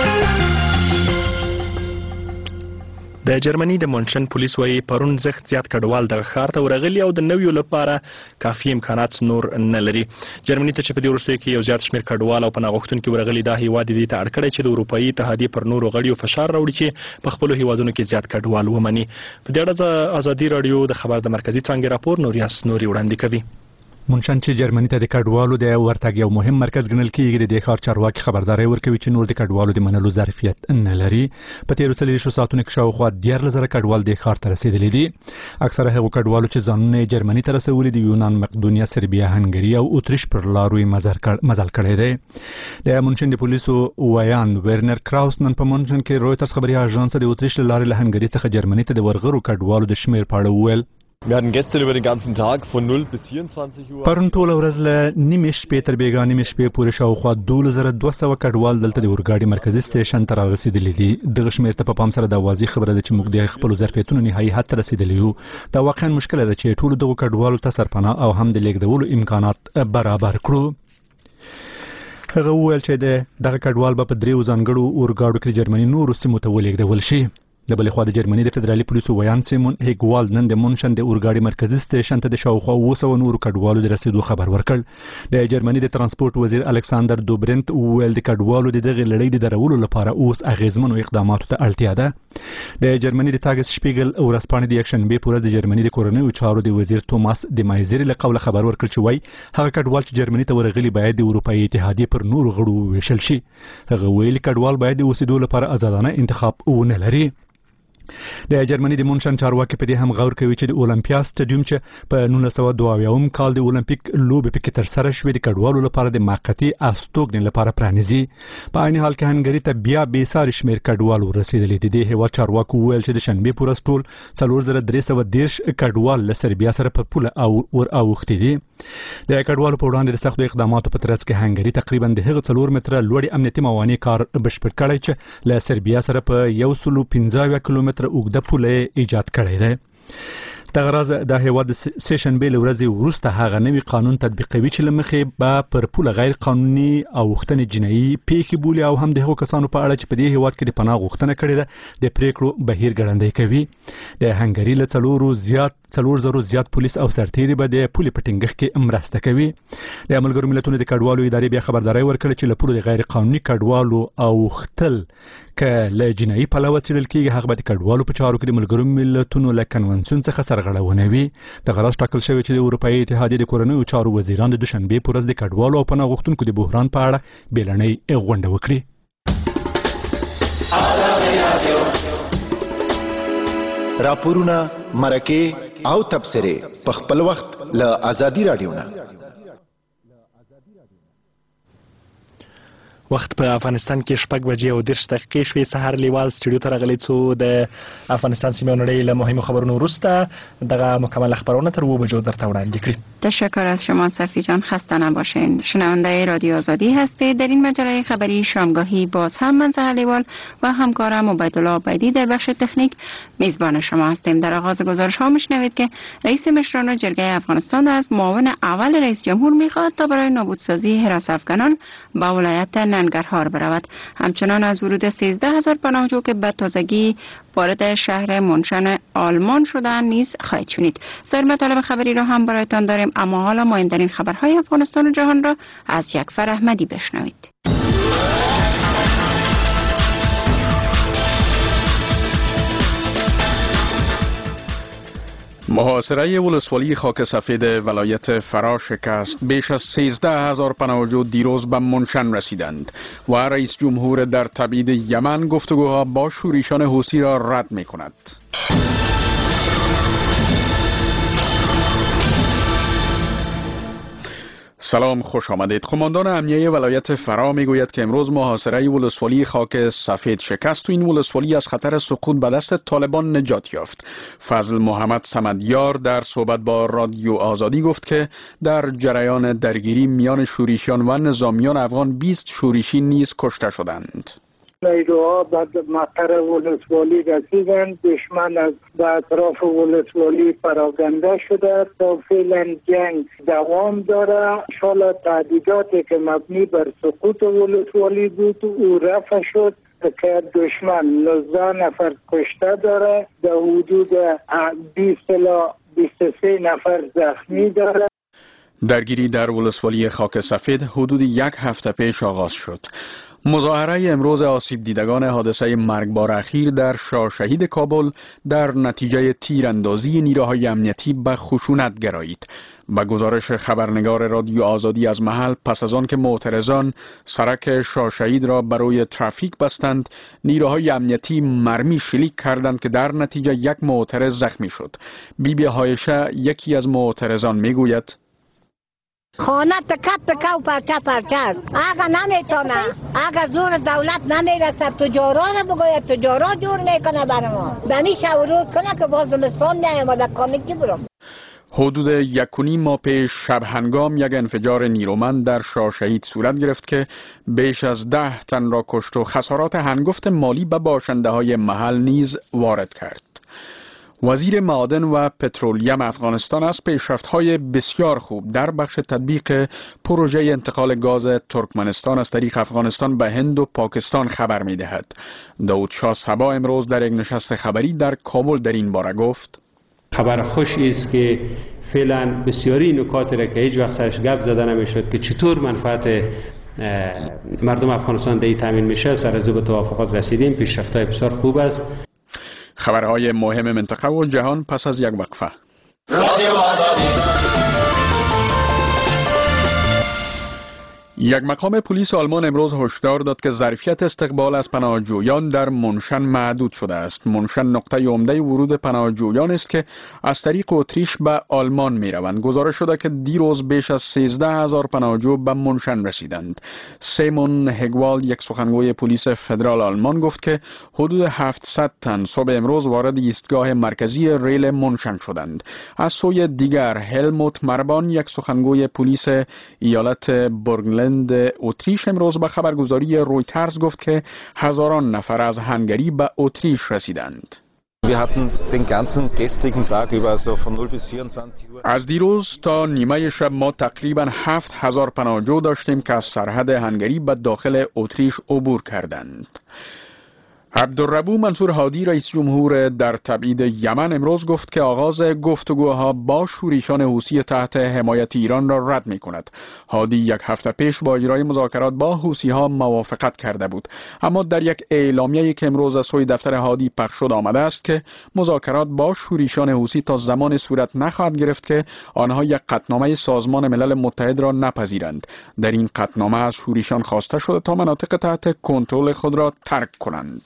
د جرمني د مونشن پولیس وايي پرون زخت زیات کډوال دغه ښار ته ورغلي او د نویو لپاره کافي امکانات نور نه لري. جرمني ته چې په دې وروستیو کې یو زیات شمېر کډوال او پناه غوښتونکي ورغلي دا هیواد دې ته اړ کړی چې د اروپایي اتحادیې پر نورو غړیو فشار راوړي چې په خپلو هیوادونو کې زیات کډوال ومني. په دې اړه ازادي رادیو د خبر د مرکزي څانګې راپور نوریاس نوري وړاندې کوي. مونشن چې جرمني ته د کډوالو د ورتګ یو مهم مرکز ګڼل کیږي د دې ښار چارواکي خبرداري ورکوي چې نور د کډوالو د منلو ظرفیت نه لري. په تیرو څلوېښتو ساعتونو کې شاوخوا دیارلس زره کډوال د ښار ته رسیدلي دي. اکثره هغو کډوالو چې ځانونه یې جرمني ته رسولي د یونان، مقدونیا، سربیا، هنګري او اتریش پر لارو یې مزل کړی دی. د مونشن د پولیسو ویان ورنر کراوس نن په مونشن کې رویټرز خبري اژانس د اتریش له لارې له هنګري څخه جرمني ته د ورغلو کډوالو د شمېر په اړه وویل. Wir hatten gestern über den ganzen Tag von null bis vierundzwanzig Uhr. پرون ټوله ورځ له نیمې شپې تر بېګا نیمې شپې پورې شاوخوا دولس زره دوه سوه کډوال دلته د اورګاډي مرکزي سټیشن ته رارسېدلي دي. دغه شمېر ته په پام سره دا واضح خبره ده چې موږ د خپلو ظرفیتونو نهایي حد ته رسېدلي یو. دا واقعا مشکله ده چې ټولو دغو کډوالو ته سرپناه او هم د لېږدولو امکانات برابر کړو. هغه وویل چې د دغه کډوال به په دریو ځانګړو اورګاډو کې جرمني نورو سیمو ته ولېږدول شي. د بلې خوا د جرمني د فدرالي پولیسو ویان سیمون هیګوالد نن د مونشن د اورګاډي مرکزي سټیشن ته د شاوخوا اوه سوه نورو کډوالو د رسېدو خبر ورکړ. د جرمني د ترانسپورت وزیر الکساندر دوبرنت وویل د کډوالو د دغې لړۍ د درولو لپاره اوس اغیزمنو اقداماتو ته اړتیا ده. د جرمني د تاګس شپیګل ورځپاڼې د یکشنبې په ورځ د جرمني د کورنیو چارو د وزیر توماس د مایزري له قوله خبر ورکړ چې وایي هغه کډوال چې جرمني ته ورغلي باید د اروپایي اتحادیې پر نورو غړو وویشل شي. هغه ویلي کډوال باید د اوسېدو لپاره آزادانه انتخاب ونه لري. د جرمني د مونشن چارواکي په دې هم غور کوي چې د اولمپیا سټاډیوم چې په نولس سوه دوه اویایم کال د اولمپیک لوبې پکې ترسره شوې د کډوالو لپاره د موقتي استوګنې لپاره پرانیزي. په عین حال کې هنګري ته بیا بې ساري شمېر کډوال ورسېدلي دي. د هېواد چارواکو وویل چې د شنبې په ورځ ټول څلور زره درې سوه دېرش کډوال له سربیا سره په پوله ور اوښتي دي. د کډوالو په وړاندې د سختو اقداماتو په ترڅ کې هنګري تقریبا د هغه څلور متره لوړې امنیتي موانع کار بشپړ کړی چې له سربیا سره په یو سلو پنځه اویا کیلومتره کیلومتره اوږده پوله ایجاد کړې ده. دغه راز د هیواد سه شنبه لورځي وروسته هغه نوی قانون تطبیقوي چې لمخې به پر پوله غیر قانوني او غوښتنې جنایي پیښې بولي او هم د هغو کسانو په اړه چې په دې هیواد کې د پناه غوښتنه کړې ده د پریکړو بهیر ګړندی کوي. د هنګري له څلورو زیات څلور زرو زیات پولیس او سرتیري به د پولې په ټینګښت کې مرسته کوي. د ملګرو ملتونو د کډوالو ادارې بیا خبرداري ورکړه چې له پولو د غیر قانوني کډوالو او خپل که له جنایي پلوه څېړل کېږي هغه به د کډوالو په چارو کې د ملګرو ملتونو له کنونسیون څخه سرغړونه وي. دغه راز ټاکل شوی چې د اروپایي اتحادیې د کورنیو چارو وزیران د دوشنبې په ورځ د کډوالو او پناه غوښتونکو د بحران په اړه بیړنۍ غونډه وکړي. راپورونه، مرکې او تبصرې په خپل وخت له آزادي رادیو نه. وخت په افغانستان کې شپږ بجې او دېرش دقیقې شوې. سهار لیوال سټوډیو ته راغلی څو د افغانستان سیمې او نړۍ له مهمو خبرونو وروسته دغه مکمل خبرونه تر اوه بجو درته وړاندې کړي. تشکر از شما صفی جان، خسته نباشید. شنونده رادیو آزادی هستید. در این مجله خبری شامگاهی باز هم من زهر لیوال و همکارم عبیدالله عبیدی در بخش تکنیک میزبان شما هستیم. در آغاز گزارش ها میشنوید که رئیس مشران جرگه افغانستان از معاون اول رئیس جمهور میخواد تا برای نابودسازی حراس افغانان به ولایت ننگرهار برود. همچنان از ورود سیزده هزار پناهجو که به تازگی وارد شهر منشن آلمان شدند نیز خواهید شنید. سایر مطالب خبری را هم برایتان داریم، اما حالا مهمترین خبرهای افغانستان و جهان را از یکفر احمدی بشنوید. محاصره ولسوالی خاک سفید ولایت فرا شکست. بیش از سیزده هزار پناهجو دیروز به منشن رسیدند و رئیس جمهور در تبعید یمن گفتگوها با شورشیان حوثی را رد می کند. سلام، خوش آمدید. قماندان امنیه ولایت فرا میگوید که امروز محاصره ولسوالی خاک سفید شکست و این ولسوالی از خطر سقوط به دست طالبان نجات یافت. فضل محمد صمدیار در صحبت با رادیو آزادی گفت که در جریان درگیری میان شورشیان و نظامیان افغان بیست شورشی نیز کشته شدند. نیروها به مقر ولسوالی رسیدند. دشمن از به اطراف ولسوالی پراکنده شده. تا فعلا جنگ دوام داره. انشاءالله تهدیداتی که مبنی بر سقوط ولسوالی بود او رفع شد که دشمن نوزده نفر کشته داره. در حدود بیست الی بیست و سه نفر زخمی داره. درگیری در ولسوالی خاک سفید حدود یک هفته پیش آغاز شد. مظاهره امروز آسیب دیدگان حادثه مرگبار اخیر در شاه شهید کابل در نتیجه تیراندازی نیروهای امنیتی به خشونت گرایید. با گزارش خبرنگار رادیو آزادی از محل، پس از آن که معترضان سرک شاه شهید را برای ترافیک بستند، نیروهای امنیتی مرمی شلیک کردند که در نتیجه یک معترض زخمی شد. بیبی هایشه یکی از معترضان میگوید: خانه تکت تکه و پرچه پرچه است. اگه نمیتونه، اگه زور دولت نمیرسد تجاران بگوید تجاران جور میکنه برای ما. دنی شورود کنه که باز زمستان نیامده کامی کی برم. حدود یک و نیم ماه پیش شب هنگام یک انفجار نیرومند در شاه شهید صورت گرفت که بیش از ده تن را کشت و خسارات هنگفت مالی به باشنده های محل نیز وارد کرد. وزیر معادن و پترولیم افغانستان از پیشرفت‌های بسیار خوب در بخش تطبیق پروژه انتقال گاز ترکمنستان از طریق افغانستان به هند و پاکستان خبر می‌دهد. داود شاه صبا امروز در یک نشست خبری در کابل در این باره گفت: خبر خوشی است که فعلا بسیاری نکات را که هیچ وقت سرش گپ زده نمی‌شد که چطور منفعت مردم افغانستان در این تامین میشه، سر از دو به توافقات رسیدیم. پیشرفت‌های بسیار خوب است. خبرهای مهم منطقه و جهان پس از یک وقفه. یک مقام پلیس آلمان امروز هشدار داد که ظرفیت استقبال از پناهجویان در منشن محدود شده است. منشن نقطه عمده ورود پناهجویان است که از طریق اتریش به آلمان می روند. گزارش شده که دیروز بیش از سیزده هزار پناهجو به منشن رسیدند. سیمون هگوالد، یک سخنگوی پلیس فدرال آلمان، گفت که حدود هفتصد تن صبح امروز وارد ایستگاه مرکزی ریل منشن شدند. از سوی دیگر هلموت مربان، یک سخنگوی پلیس ایالت برگلند اتریش، امروز به خبرگزاری رویترز گفت که هزاران نفر از هنگری به اتریش رسیدند. Wir hatten den ganzen gestrigen Tag über, also von null bis vierundzwanzig Uhr. از دیروز تا نیمه شب ما تقریبا هفت هزار پناهجو داشتیم که از سرحد هنگری به داخل اتریش عبور کردند. عبدالربو منصور هادی رئیس جمهور در تبعید یمن امروز گفت که آغاز گفتگوها با شورشیان حوثی تحت حمایت ایران را رد می کند. هادی یک هفته پیش با اجرای مذاکرات با حوثی ها موافقت کرده بود، اما در یک اعلامیه‌ای که امروز از سوی دفتر هادی پخش شد آمده است که مذاکرات با شورشیان حوثی تا زمان صورت نخواهد گرفت که آنها یک قطعنامه سازمان ملل متحد را نپذیرند. در این قطعنامه از شورشیان خواسته شده تا مناطق تحت کنترل خود را ترک کنند.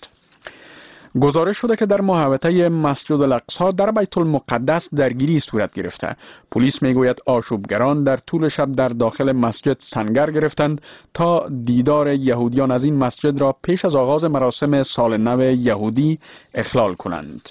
گزارش شده که در محوطه مسجد الاقصی در بیت المقدس درگیری صورت گرفته. پلیس میگوید آشوبگران در طول شب در داخل مسجد سنگر گرفتند تا دیدار یهودیان از این مسجد را پیش از آغاز مراسم سال نو یهودی اخلال کنند.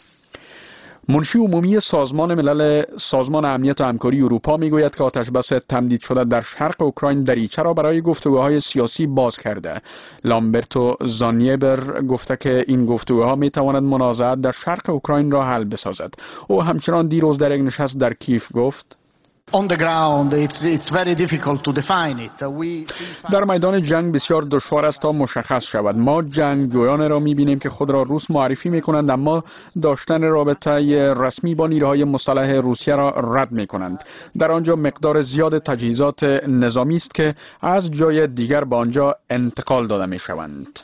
منشی عمومی سازمان ملل سازمان امنیت و همکاری اروپا میگوید که آتشبس تمدید شده در شرق اوکراین دریچه را برای گفتگوهای سیاسی باز کرده. لامبرتو زانیبر گفته که این گفتگوها میتواند منازعات در شرق اوکراین را حل بسازد. او همچنان دیروز در یک نشست در کیف گفت On the ground, it's, it's very difficult to define it. We... در میدان جنگ بسیار دشوار است تا مشخص شود. ما جنگجویان را می‌بینیم که خود را روس معرفی می‌کنند، اما داشتن رابطه رسمی با نیروهای مسلح روسیه را رد می‌کنند. در آنجا مقدار زیاد تجهیزات نظامی است که از جای دیگر به آنجا انتقال داده می‌شوند.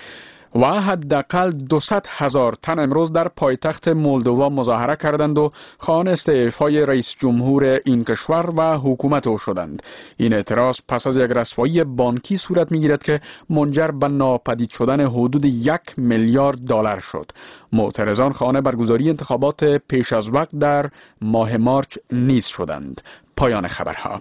و حداقل دویست هزار تن امروز در پایتخت مولدووا مظاهره کردند و خواهان استعفای رئیس جمهور این کشور و حکومت او شدند. این اعتراض پس از یک رسوایی بانکی صورت می‌گیرد که منجر به ناپدید شدن حدود یک میلیارد دلار شد. معترضان خواهان برگزاری انتخابات پیش از وقت در ماه مارچ نیز شدند. پایان خبرها.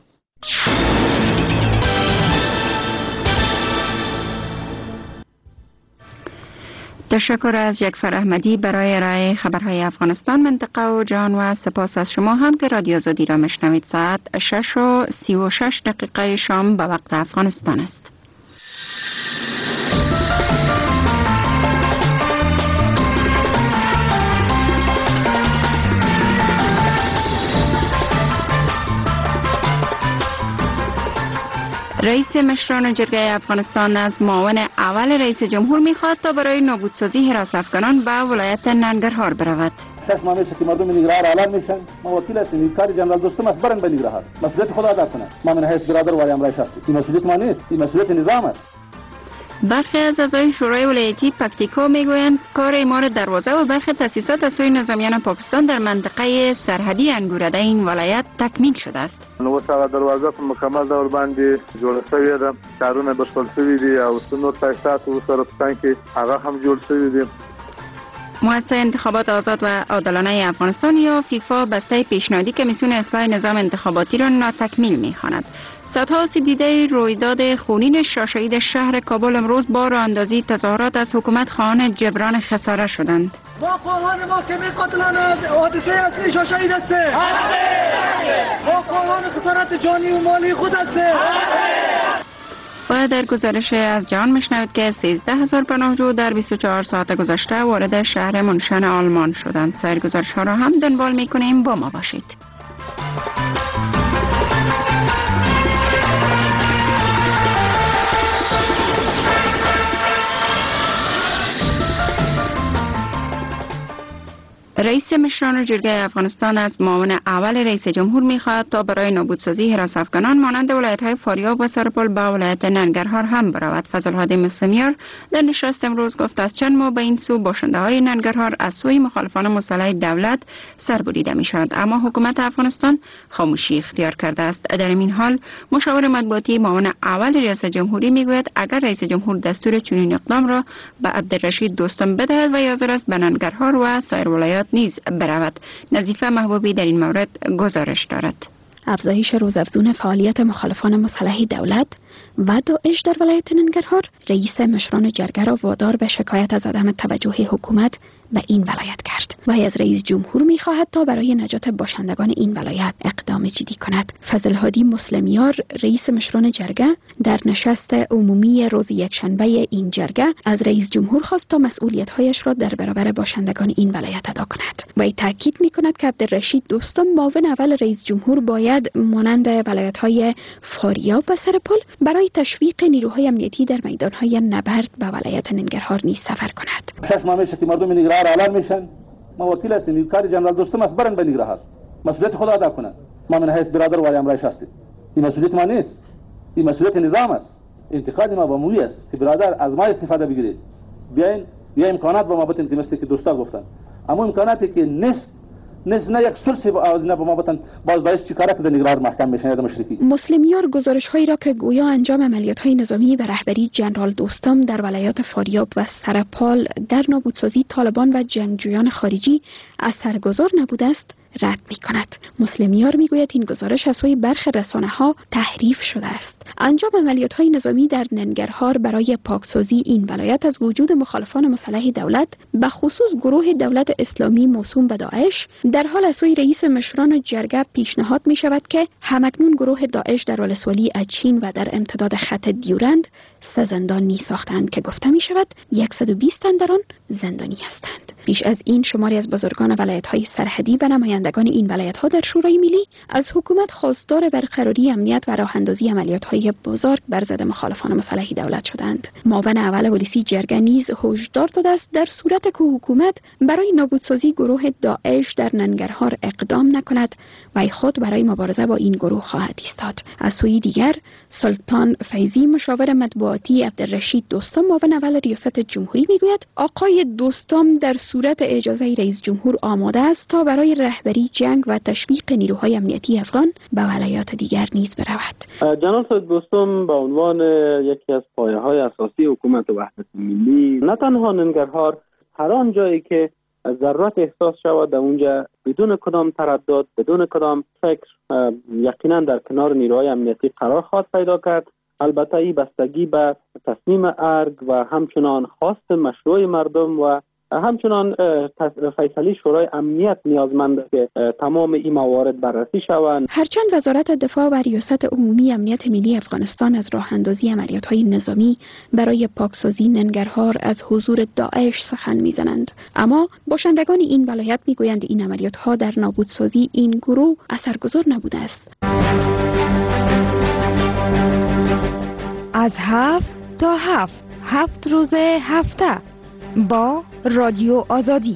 تشکر از یکفر احمدی برای ارائه خبرهای افغانستان، منطقه و جهان و سپاس از شما هم که رادیو آزادی را مشنوید. ساعت شش و سی و شش دقیقه شام به وقت افغانستان است. رئیس مشران جرگه افغانستان از معاون اول رئیس جمهور میخواد تا برای نابودسازی حراس افغانان به ولایت ننگرهار برود. شش ماه میشه که مردم ننگرهار اعلام میشن. ما وکیل هستیم، کار جنرال دوستم است، برن به ننگرهار. مسئولیت خود ادا کنه. ما من حیث برادر ولی امرای هستیم. این مسئولیت ما نیست، این مسئولیت نظام است. برخی از اعضای شورای ولایتی پکتیکا میگویند کار اعمار دروازه و برخی تاسیسات از سوی نظامیان پاکستان در منطقه سرحدی انگورده این ولایت تکمیل شده است. نو څنګه دروازه په مکمل ډول باندې جوړ شوې ده، کارونه بشپړ شوي دي او څو تاسیسات ورسره په څنګ کې هغه هم جوړ شوي دي. مؤسسه انتخابات آزاد و عادلانه افغانستان یا فیفا بسته پیشنهادی کمیسیون اصلاح نظام انتخاباتی را ناتکمیل می‌خواند. صدها آسیب دیده رویداد خونین شاشهید شهر کابل امروز با راهاندازی تظاهرات از حکومت خواهان جبران خساره شدند. ما خواهان محکمه قاتلان حادثه اصلی شاشهید هستیم. ما خواهان خسارت جانی و مالی خود هستیم. و در گزارش از جهان میشنوید که سیزده هزار پناهجو در بیست و چهار ساعت گذشته وارد شهر منشن آلمان شدند. سایر گزارش ها را هم دنبال میکنیم، با ما باشید. رئیس مشران جرگه افغانستان از معاون اول رئیس جمهور می‌خواهد تا برای نابودسازی حراس افغانان مانند ولایت‌های فاریاب و سرپل به ولایت ننگرهار هم برود. فضل‌الهادی مسلمیار در نشست امروز گفت از چند ماه به این سو باشنده‌های ننگرهار از سوی مخالفان مسلح دولت سربریده می‌شود، اما حکومت افغانستان خاموشی اختیار کرده است. در این حال مشاور مطبوعاتی معاون اول ریاست جمهوری می‌گوید اگر رئیس جمهور دستور چنین اقدام را به عبدالرشید دوستم بدهد و حاضر است به ننگرهار و سایر ولایات نیز برود. نظیفه محبوبی در این مورد گزارش دارد. افزایش روزافزون فعالیت مخالفان مسلح دولت و داعش در ولایت ننگرهار رئیس مشران جرگه را وادار به شکایت از عدم توجه حکومت به این ولایت کرد. وی از رئیس جمهور می‌خواهد تا برای نجات باشندگان این ولایت اقدام جدی کند. فضل هادی مسلمیار رئیس مشران جرگه در نشست عمومی روز یکشنبه این جرگه از رئیس جمهور خواست تا مسئولیت‌هایش را در برابر باشندگان این ولایت ادا کند. وی تاکید می‌کند که عبدالرشید دوستم معاون اول رئیس جمهور باید مانند ولایت‌های فاریاب و سرپل برای تشویق نیروهای امنیتی در میدان‌های نبرد به ولایت ننگرهار نیز سفر کند. شش ماه میشه که مردم نگران اعلام میشن. ما وکیل هستیم، کار جنرال دوستم است، برن به نگرهار مسئولیت خود ادا کنند. ما من حیث برادر ولی امرایش هستیم. این مسئولیت ما نیست، این مسئولیت نظام است. انتقاد ما با موی است که برادر از ما استفاده بگیرید. بیاین یا امکانات با ما بتن که مثل که دوستا گفتن، اما امکاناتی که نیست نیست نه یک سلسی با آواز نه با ما بتن باز باعث چی کاره که در نگرهار محکم بشن یا مشرکی. مسلمیار گزارش هایی را که گویا انجام عملیات های نظامی به رهبری جنرال دوستم در ولایات فاریاب و سرپال در نابودسازی طالبان و جنگجویان خارجی اثرگذار نبوده است رد می کند. مسلمیار می گوید این گزارش از سوی برخی رسانه ها تحریف شده است. انجام عملیات های نظامی در ننگرهار برای پاکسازی این ولایت از وجود مخالفان مسلح دولت به خصوص گروه دولت اسلامی موسوم به داعش در حال از سوی رئیس مشران جرگه پیشنهاد می شود که همکنون گروه داعش در ولسوالی اچین و در امتداد خط دیورند سه زندانی ساختند که گفته می شود صد و بیست تن در آن زندانی هستند. پیش از این شماری از بزرگان ولایت‌های سرحدی و نمایندگان این ولایت‌ها در شورای ملی از حکومت خواستار برقراری امنیت و راه‌اندازی عملیات‌های بزرگ بر ضد مخالفان مسلح دولت شدند. معاون اول پلیسی جرگه نیز هشدار داده است در صورت که حکومت برای نابودسازی گروه داعش در ننگرهار اقدام نکند و خود برای مبارزه با این گروه خواهد ایستاد. از سوی دیگر سلطان فیضی مشاور مطبوعاتی عبدالرشید دوستم معاون اول ریاست جمهوری میگوید آقای دوستم در صورت اجازه رئیس جمهور آماده است تا برای رهبری جنگ و تشویق نیروهای امنیتی افغان به ولایات دیگر نیز برود. جناب دوستم به عنوان یکی از پایه‌های اساسی حکومت وحدت ملی نه تنها ننگرهار، هر آن جایی که ضرورت احساس شود در اونجا بدون کدام تردد، بدون کدام فکر یقینا در کنار نیروهای امنیتی قرار خواهد پیدا کرد. البته این بستگی به تصمیم ارگ و همچنان خواست مشروع مردم و همچنان فیصله شورای امنیت نیازمند که تمام این موارد بررسی شوند. هرچند وزارت دفاع و ریاست عمومی امنیت ملی افغانستان از راه اندازی عملیات‌های نظامی برای پاکسازی ننگرهار از حضور داعش سخن می‌زنند، اما باشندگان این ولایت می‌گویند این عملیات‌ها در نابودسازی این گروه اثرگذار نبوده است. از هفت تا هفت هفت روز هفته با رادیو آزادی.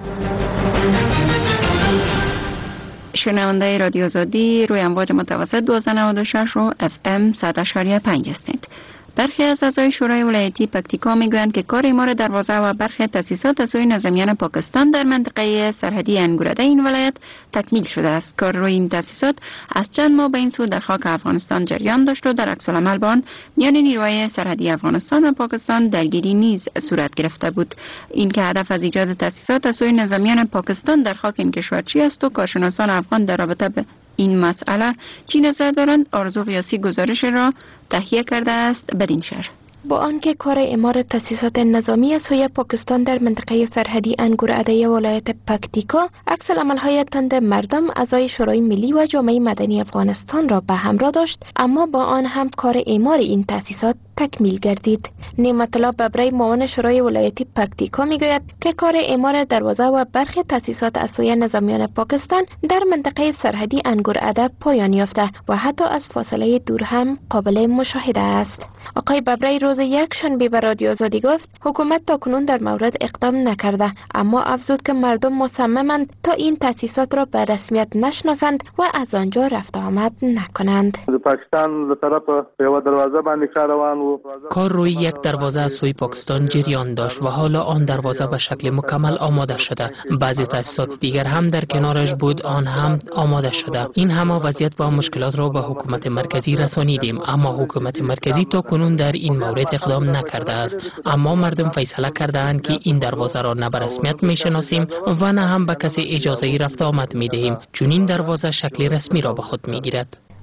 شنونده رادیو آزادی روی امواج متوسط دویست و نود و شش و اف ام صد و پنج هستید. برخی از اعضای شورای ولایتی پکتیکا میگویند که کار اعمار دروازه و برخی تاسیسات از سوی نظامیان پاکستان در منطقه سرحدی انگورده این ولایت تکمیل شده است. کار روی این تاسیسات از چند ماه به این سو در خاک افغانستان جریان داشت و در عکس العمل با آن میان نیروهای سرحدی افغانستان و پاکستان درگیری نیز صورت گرفته بود. این که هدف از ایجاد تاسیسات از سوی نظامیان پاکستان در خاک این کشور چی است و کارشناسان افغان در رابطه به این مسئله چی نظر دارند؟ آرزو قیاسی گزارش را تهیه کرده است بدین شهر. با آنکه کار اعمار تاسیسات نظامی از سوی پاکستان در منطقه سرحدی انگورعده ولایت پکتیکا عکس العمل‌های تند مردم اعضای شورای ملی و جامعه مدنی افغانستان را به همراه داشت، اما با آن هم کار اعمار این تاسیسات تکمیل گردید. نعمت الله ببری معاون شورای ولایتی پکتیکا میگوید که کار اعمار دروازه و برخی تاسیسات از سوی نظامیان پاکستان در منطقه سرحدی انگورعده پایان یافته و حتی از فاصله دور هم قابل مشاهده است. آقای ببری روز یک شنبه به رادیو آزادی گفت حکومت تاکنون در مورد اقدام نکرده، اما افزود که مردم مصممند تا این تاسیسات را به رسمیت نشناسند و از آنجا رفت آمد نکنند. پاکستان به طرف یو دروازه باندې کار روان و کار روی یک دروازه از سوی پاکستان جریان داشت و حالا آن دروازه به شکل مکمل آماده شده. بعضی تاسیسات دیگر هم در کنارش بود، آن هم آماده شده. این همه وضعیت و مشکلات را به حکومت مرکزی رسانیدیم، اما حکومت مرکزی تا کنون در این مورد اقدام نکرده است. اما مردم فیصله کردند که این دروازه را نه به رسمیت میشناسیم و نه هم به کسی اجازه رفت آمد میدهیم، چون این دروازه شکل رسمی را به خود میگیرد.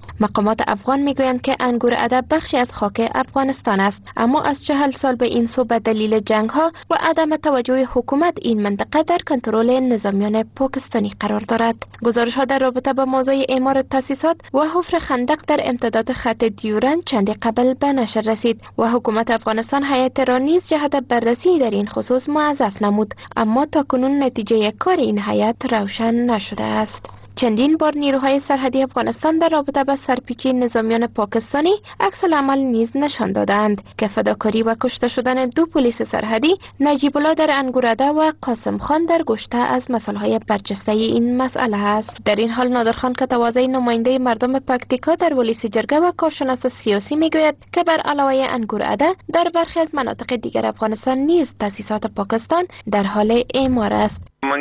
مقامات افغان میگویند که انگور ادب بخشی از خاک افغانستان است، اما از چهل سال به این سو به دلیل جنگ ها و عدم توجه حکومت این منطقه در کنترل نظامیان پاکستانی قرار دارد. گزارش ها در رابطه با موضوع اعمار تاسیسات و حفر خندق در امتداد خط دیورند چندی قبل به نشر رسید و حکومت افغانستان هیئت را نیز جهت بررسی در این خصوص موظف نمود، اما تاکنون نتیجه کار این هیئت روشن نشده است. چندین بار نیروهای سرحدی افغانستان در رابطه با سرپیچی نظامیان پاکستانی عکس العمل نیز نشان دادند که فداکاری و کشته شدن دو پلیس سرحدی، نجیب الله در انگورده و قاسم خان در گشته از مسائل برجسته این مسئله است. در این حال نادرخان کتوازی نماینده مردم پکتیکا در ولیس جرگه و کارشناس سیاسی میگوید که بر علاوه انگورده در برخی از مناطق دیگر افغانستان نیز تاسیسات پاکستان در حال اعمار است.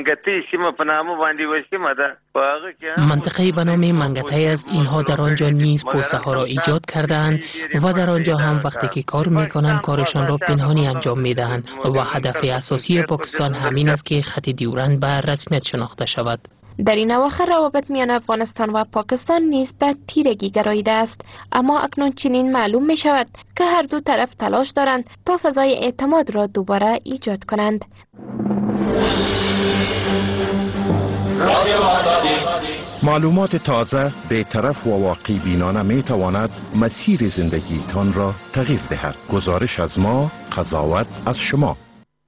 منطقه به نام منگته از اینها در آنجا نیز پوسته ها را ایجاد کردند و در آنجا هم وقتی که کار میکنند کارشان را پنهانی انجام میدهند و هدف اساسی پاکستان همین است که خط دیورند به رسمیت شناخته شود. در این اواخر روابط میان افغانستان و پاکستان نیز به تیرگی گراییده است، اما اکنون چنین معلوم می شود که هر دو طرف تلاش دارند تا فضای اعتماد را دوباره ایجاد کنند. معلومات تازه، بی‌طرف و واقعی بینانه می تواند مسیر زندگی تان را تغییر دهد. گزارش از ما، قضاوت از شما.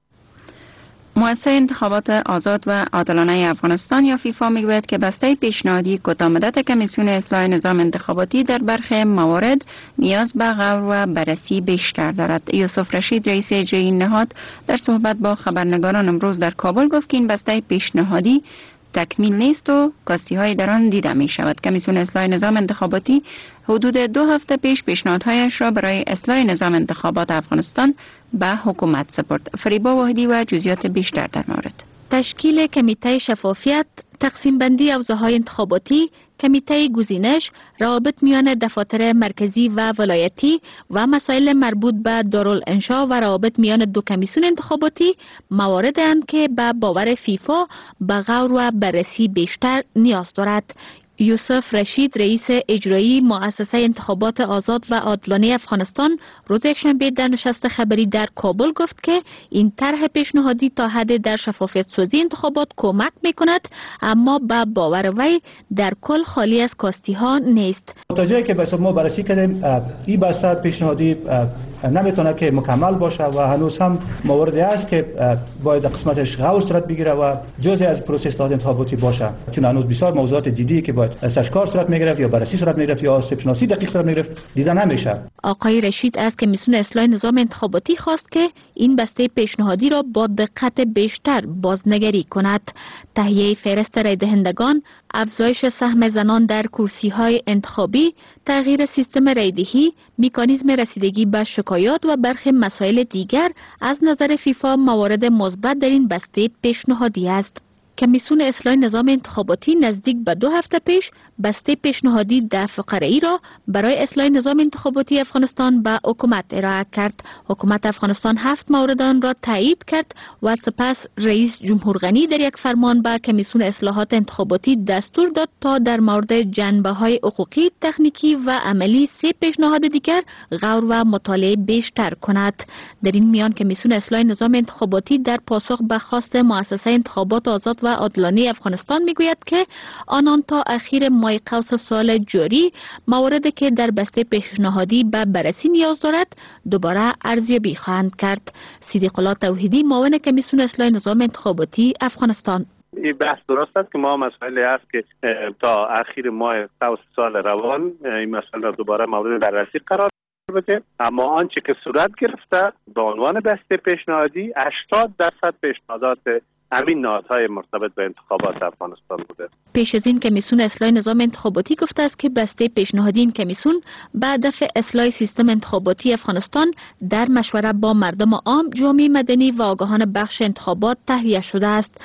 مؤسسه انتخابات آزاد و عادلانه افغانستان یا فیفا میگوید که بسته پیشنهادی کوتاه‌مدت کمیسیون اصلاح نظام انتخاباتی در برخی موارد نیاز به غور و بررسی بیشتر دارد. یوسف رشید رئیس اجرایی این نهاد در صحبت با خبرنگاران امروز در کابل گفت که این بسته پیشنهادی تکمیل نیست و کاستی های در آن دیده می شود. کمیسیون اصلاح نظام انتخاباتی حدود دو هفته پیش پیشنهادهایش را برای اصلاح نظام انتخابات افغانستان به حکومت سپرد. فریبا واحدی و جزئیات بیشتر در مورد. تشکیل کمیته شفافیت، تقسیم بندی حوزه‌های انتخاباتی، کمیته گزینش، روابط میان دفاتر مرکزی و ولایتی و مسائل مربوط به دارالانشا و روابط میان دو کمیسیون انتخاباتی مواردی اند که به باور فیفا به غور و بررسی بیشتر نیاز دارد. یوسف رشید رئیس اجرایی مؤسسه انتخابات آزاد و عادلانه افغانستان روز یکشنبه در نشست خبری در کابل گفت که این طرح پیشنهادی تا حد در شفافیت سازی انتخابات کمک میکند، اما با باور وی در کل خالی از کاستی ها نیست. تا جایی که بس ما بررسی کردیم این بسته پیشنهادی نمیتونه که مکمل باشه و هنوز هم مواردی است که باید قسمتش غور صورت بگیره و جزء از پروسه اصلاح انتخاباتی باشه، چون هنوز بسیار موضوعات جدی که باید سرچکار صورت میگرفت یا بررسی صورت میگرفت یا آسیب شناسی دقیق صورت میگرفت دیده نمیشه. آقای رشید از کمیسیون اصلاح نظام انتخاباتی خواست که این بسته پیشنهادی را با دقت بیشتر بازنگری کند. تهیه فهرست رای دهندگان، افزایش سهم زنان در کرسی‌های انتخابی، تغییر سیستم رایدهی، مکانیزم رسیدگی به شکایات و برخی مسائل دیگر از نظر فیفا موارد مثبت در این بسته پیشنهادی است. کمیسیون اصلاح نظام انتخاباتی نزدیک به دو هفته پیش بسته پیشنهادی ده فقره‌ای را برای اصلاح نظام انتخاباتی افغانستان به حکومت ارائه کرد. حکومت افغانستان هفت مورد آن را تایید کرد و سپس رئیس جمهور غنی در یک فرمان به کمیسیون اصلاحات انتخاباتی دستور داد تا در مورد جنبه‌های حقوقی، تکنیکی و عملی سه پیشنهاد دیگر غور و مطالعه بیشتر کند. در این میان کمیسیون اصلاح نظام انتخاباتی در پاسخ به خواست مؤسسه انتخابات آزاد و عادلانه افغانستان میگوید که آنان تا اخیر ماه قوس سال جاری مواردی که در بسته پیشنهادی به بررسی نیاز دارد دوباره ارزیابی خواهند کرد. صدیق الله توحیدی، معاون کمیسیون اصلاح نظام انتخاباتی افغانستان: این بحث درست است که ما مسئله است که تا اخیر ماه قوس سال روان این مسئله را دوباره مورد بررسی قرار بده، اما آنچه که صورت گرفته به عنوان بسته پیشنهادی هشتاد درصد پیشنهادات همین نهادهای مرتبط به انتخابات افغانستان بوده. پیش از این کمیسیون اصلاح نظام انتخاباتی گفته است که بسته پیشنهادی این کمیسیون به هدف اصلاح سیستم انتخاباتی افغانستان در مشوره با مردم عام، جامعه مدنی و آگاهان بخش انتخابات تهیه شده است.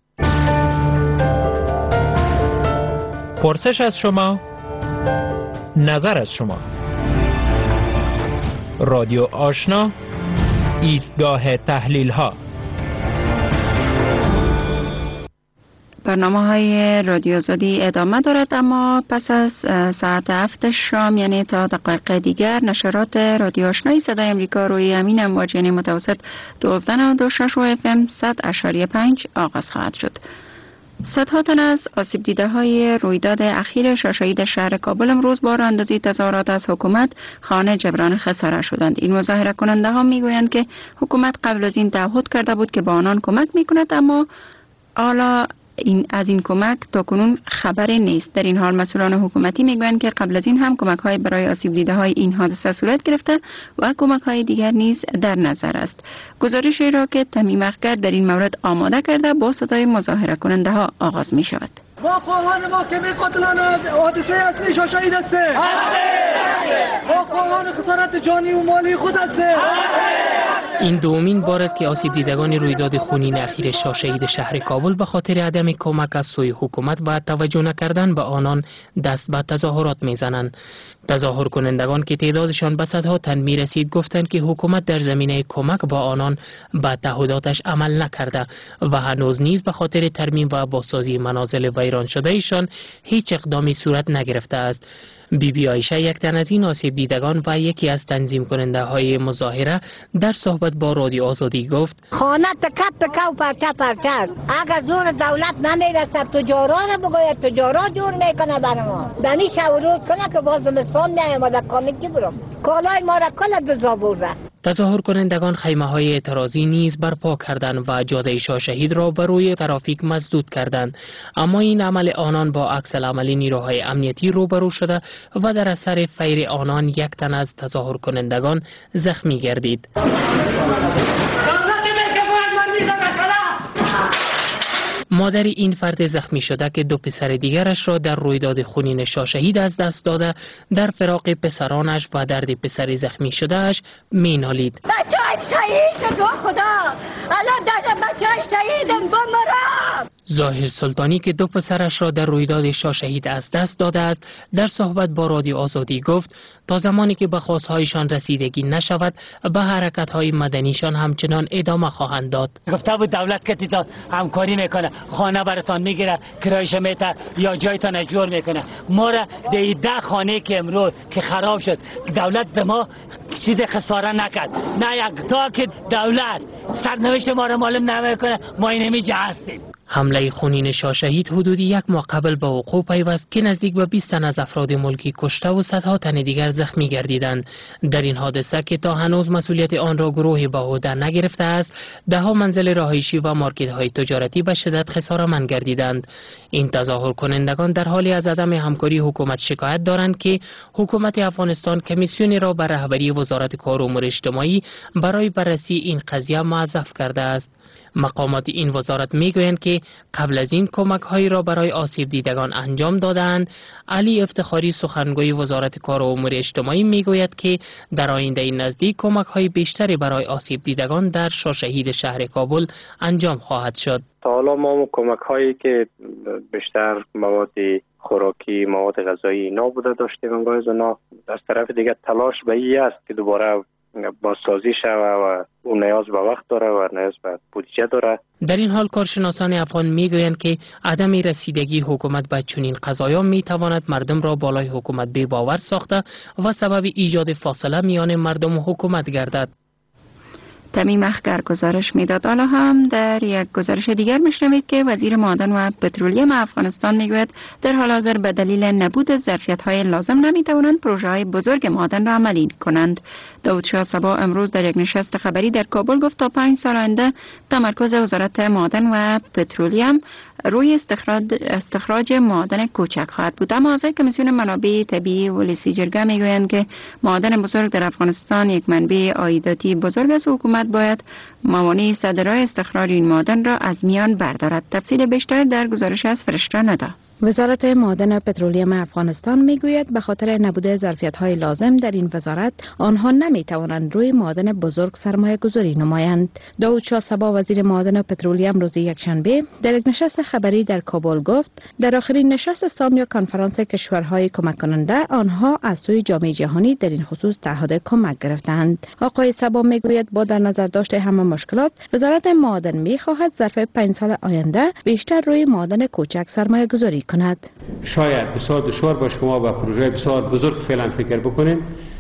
پرسش از شما، نظر از شما. رادیو آشنا، ایستگاه تحلیل ها. برنامه های رادیو آزادی ادامه دارد، اما پس از ساعت هفت شام یعنی تا دقایق دیگر نشرات رادیو آشنای صدای امریکا روی امین امواج یعنی متوسط دوازده و دو شش و اف ام صد اشاری پنج آغاز خواهد شد. صدها تن از آسیب دیده های رویداد اخیر شاشه‌اید شهر کابل امروز با راه اندازی تظاهرات از حکومت خانه جبران خسارت شدند. این مظاهره کننده ها میگویند که حکومت قبل از این تعهد کرده بود که به آنان کمک میکند، اما حالا این از این کمک تا کنون خبری نیست. در این حال مسئولان حکومتی میگویند که قبل از این هم کمک های برای آسیب دیده های این حادثه صورت گرفته و کمک های دیگر نیز در نظر است. گزارشی را که تمیم اخگر در این مورد آماده کرده با صدای مظاهره کننده ها آغاز می شود. با خواهان محکمه قاتلان حادثه اصلی شاشه‌اید است. با خواهان خسارت جانی و مالی خود است. این دومین بار است که آسیب دیدگان رویداد خونین اخیر شاشه‌اید شهر کابل به خاطر عدم کمک از سوی حکومت و توجه نکردن به آنان دست به تظاهرات میزنند. تظاهر کنندگان که تعدادشان به صدها تن میرسید گفتند که حکومت در زمینه کمک با آنان به تعهداتش عمل نکرده و هنوز نیز به خاطر ترمیم و بازسازی منازل ویران شده ایشان هیچ اقدامی صورت نگرفته است. بی بی عایشه یک تن از این آسیب دیدگان و یکی از تنظیم کننده های مظاهره در صحبت با رادیو آزادی گفت: خانه تکه تکه و پرچه پرچه، اگر زور دولت نمیرسد تجارا را بگوید تجارا جور میکنه برای ما، دنی شب و روز کنه که باز زمستان میامده کامی کی برم کالای ما را کل دزا برده. تظاهر کنندگان خیمه های اعتراضی نیز برپا کردند و جاده شاشهید را بر روی ترافیک مسدود کردند، اما این عمل آنان با عکس العمل نیروهای امنیتی روبرو شده و در اثر فیر آنان یک تن از تظاهر کنندگان زخمی گردید. مادر این فرد زخمی شده که دو پسر دیگرش را در رویداد خونین شاشهید از دست داده در فراق پسرانش و درد پسر زخمی شدهش می نالید. بچه‌ام شهید شد خدا، الان درد بچه‌ام شهیدم بمرم. ظاهر سلطانی که دو پسرش را در رویداد شاشهید از دست داده است در صحبت با رادیو آزادی گفت تا زمانی که به خواستهایشان رسیدگی نشود به حرکت‌های مدنیشان همچنان ادامه خواهند داد. گفته بود دولت که تا همکاری میکنه، خانه براتان میگیره، کرایش میته یا جایتان اجور میکنه. ما را ده خانه که امروز که خراب شد دولت به ما چیز خساره نکرد، نه یک تا که دولت سرنوشت ما را معلوم نمیکنه ما اینمیجا هستیم. حمله خونین شاشهید حدودی یک ماه قبل به وقوع پیوست که نزدیک به بیست تن از افراد ملکی کشته و صدها تن دیگر زخمی گردیدند. در این حادثه که تا هنوز مسئولیت آن را گروهی به عهده نگرفته است، دهها منزل رهایشی و مارکت‌های تجارتی به شدت خساره‌مند گردیدند. این تظاهر کنندگان در حالی از عدم همکاری حکومت شکایت دارند که حکومت افغانستان کمیسیونی را به رهبری وزارت کار و امور اجتماعی برای بررسی این قضیه موظف کرده است. مقامات این وزارت میگویند که قبل از این کمک هایی را برای آسیب دیدگان انجام دادند. علی افتخاری سخنگوی وزارت کار و امور اجتماعی میگوید که در آینده نزدیک کمک های بیشتری برای آسیب دیدگان در شاشهید شهر کابل انجام خواهد شد. تا حالا ما کمک هایی که بیشتر مواد خوراکی، مواد غذایی اینا بوده داشتیم، انگار اونا از طرف دیگه تلاش به این است که دوباره بازسازی شوه و اون نیاز به وقت داره و نیاز به بودجه داره. در این حال کارشناسان افغان میگویند که عدم رسیدگی حکومت به چنین قضایا میتواند مردم را بالای حکومت بی باور ساخته و سبب ایجاد فاصله میان مردم و حکومت گردد. تمیم اخگر گزارش میداد. حالا هم در یک گزارش دیگر میشنوید که وزیر معدن و پترولیم افغانستان میگوید در حال حاضر به دلیل نبود ظرفیت‌های لازم نمیتوانند پروژه‌های بزرگ معدن را عملی کنند. داود شاه صبا امروز در یک نشست خبری در کابل گفت تا پنج سال آینده تمرکز وزارت معدن و پترولیم روی استخراج استخراج معدن کوچک خواهد بود. اما اعضای کمیسیون منابع طبیعی ولسی جرگه میگویند که معدن بزرگ در افغانستان یک منبع عایداتی بزرگ است و حکومت باید موانع صادرات استخراج این معدن را از میان بردارد. تفصیل بیشتر در گزارش از فرشته ندا. وزارت معادن و پترولیم افغانستان میگوید به خاطر نبود ظرفیت‌های لازم در این وزارت آنها نمیتوانند روی معادن بزرگ سرمایه گذاری نمایند. داود شاه صبا وزیر معادن و پترولیم روز یکشنبه در یک نشست خبری در کابل گفت در آخرین نشست سام یا کنفرانس کشورهای کمک کننده آنها از سوی جامعه جهانی در این خصوص تعهد کمک گرفتند. آقای صبا میگوید با در نظر داشت همه مشکلات وزارت معادن میخواهد ظرف پنج سال آینده بیشتر روی معادن کوچک سرمایه گذاری کند. شاید بسیار دشوار باشه که ما با پروژه بسیار بزرگ فعلا فکر بکنیم.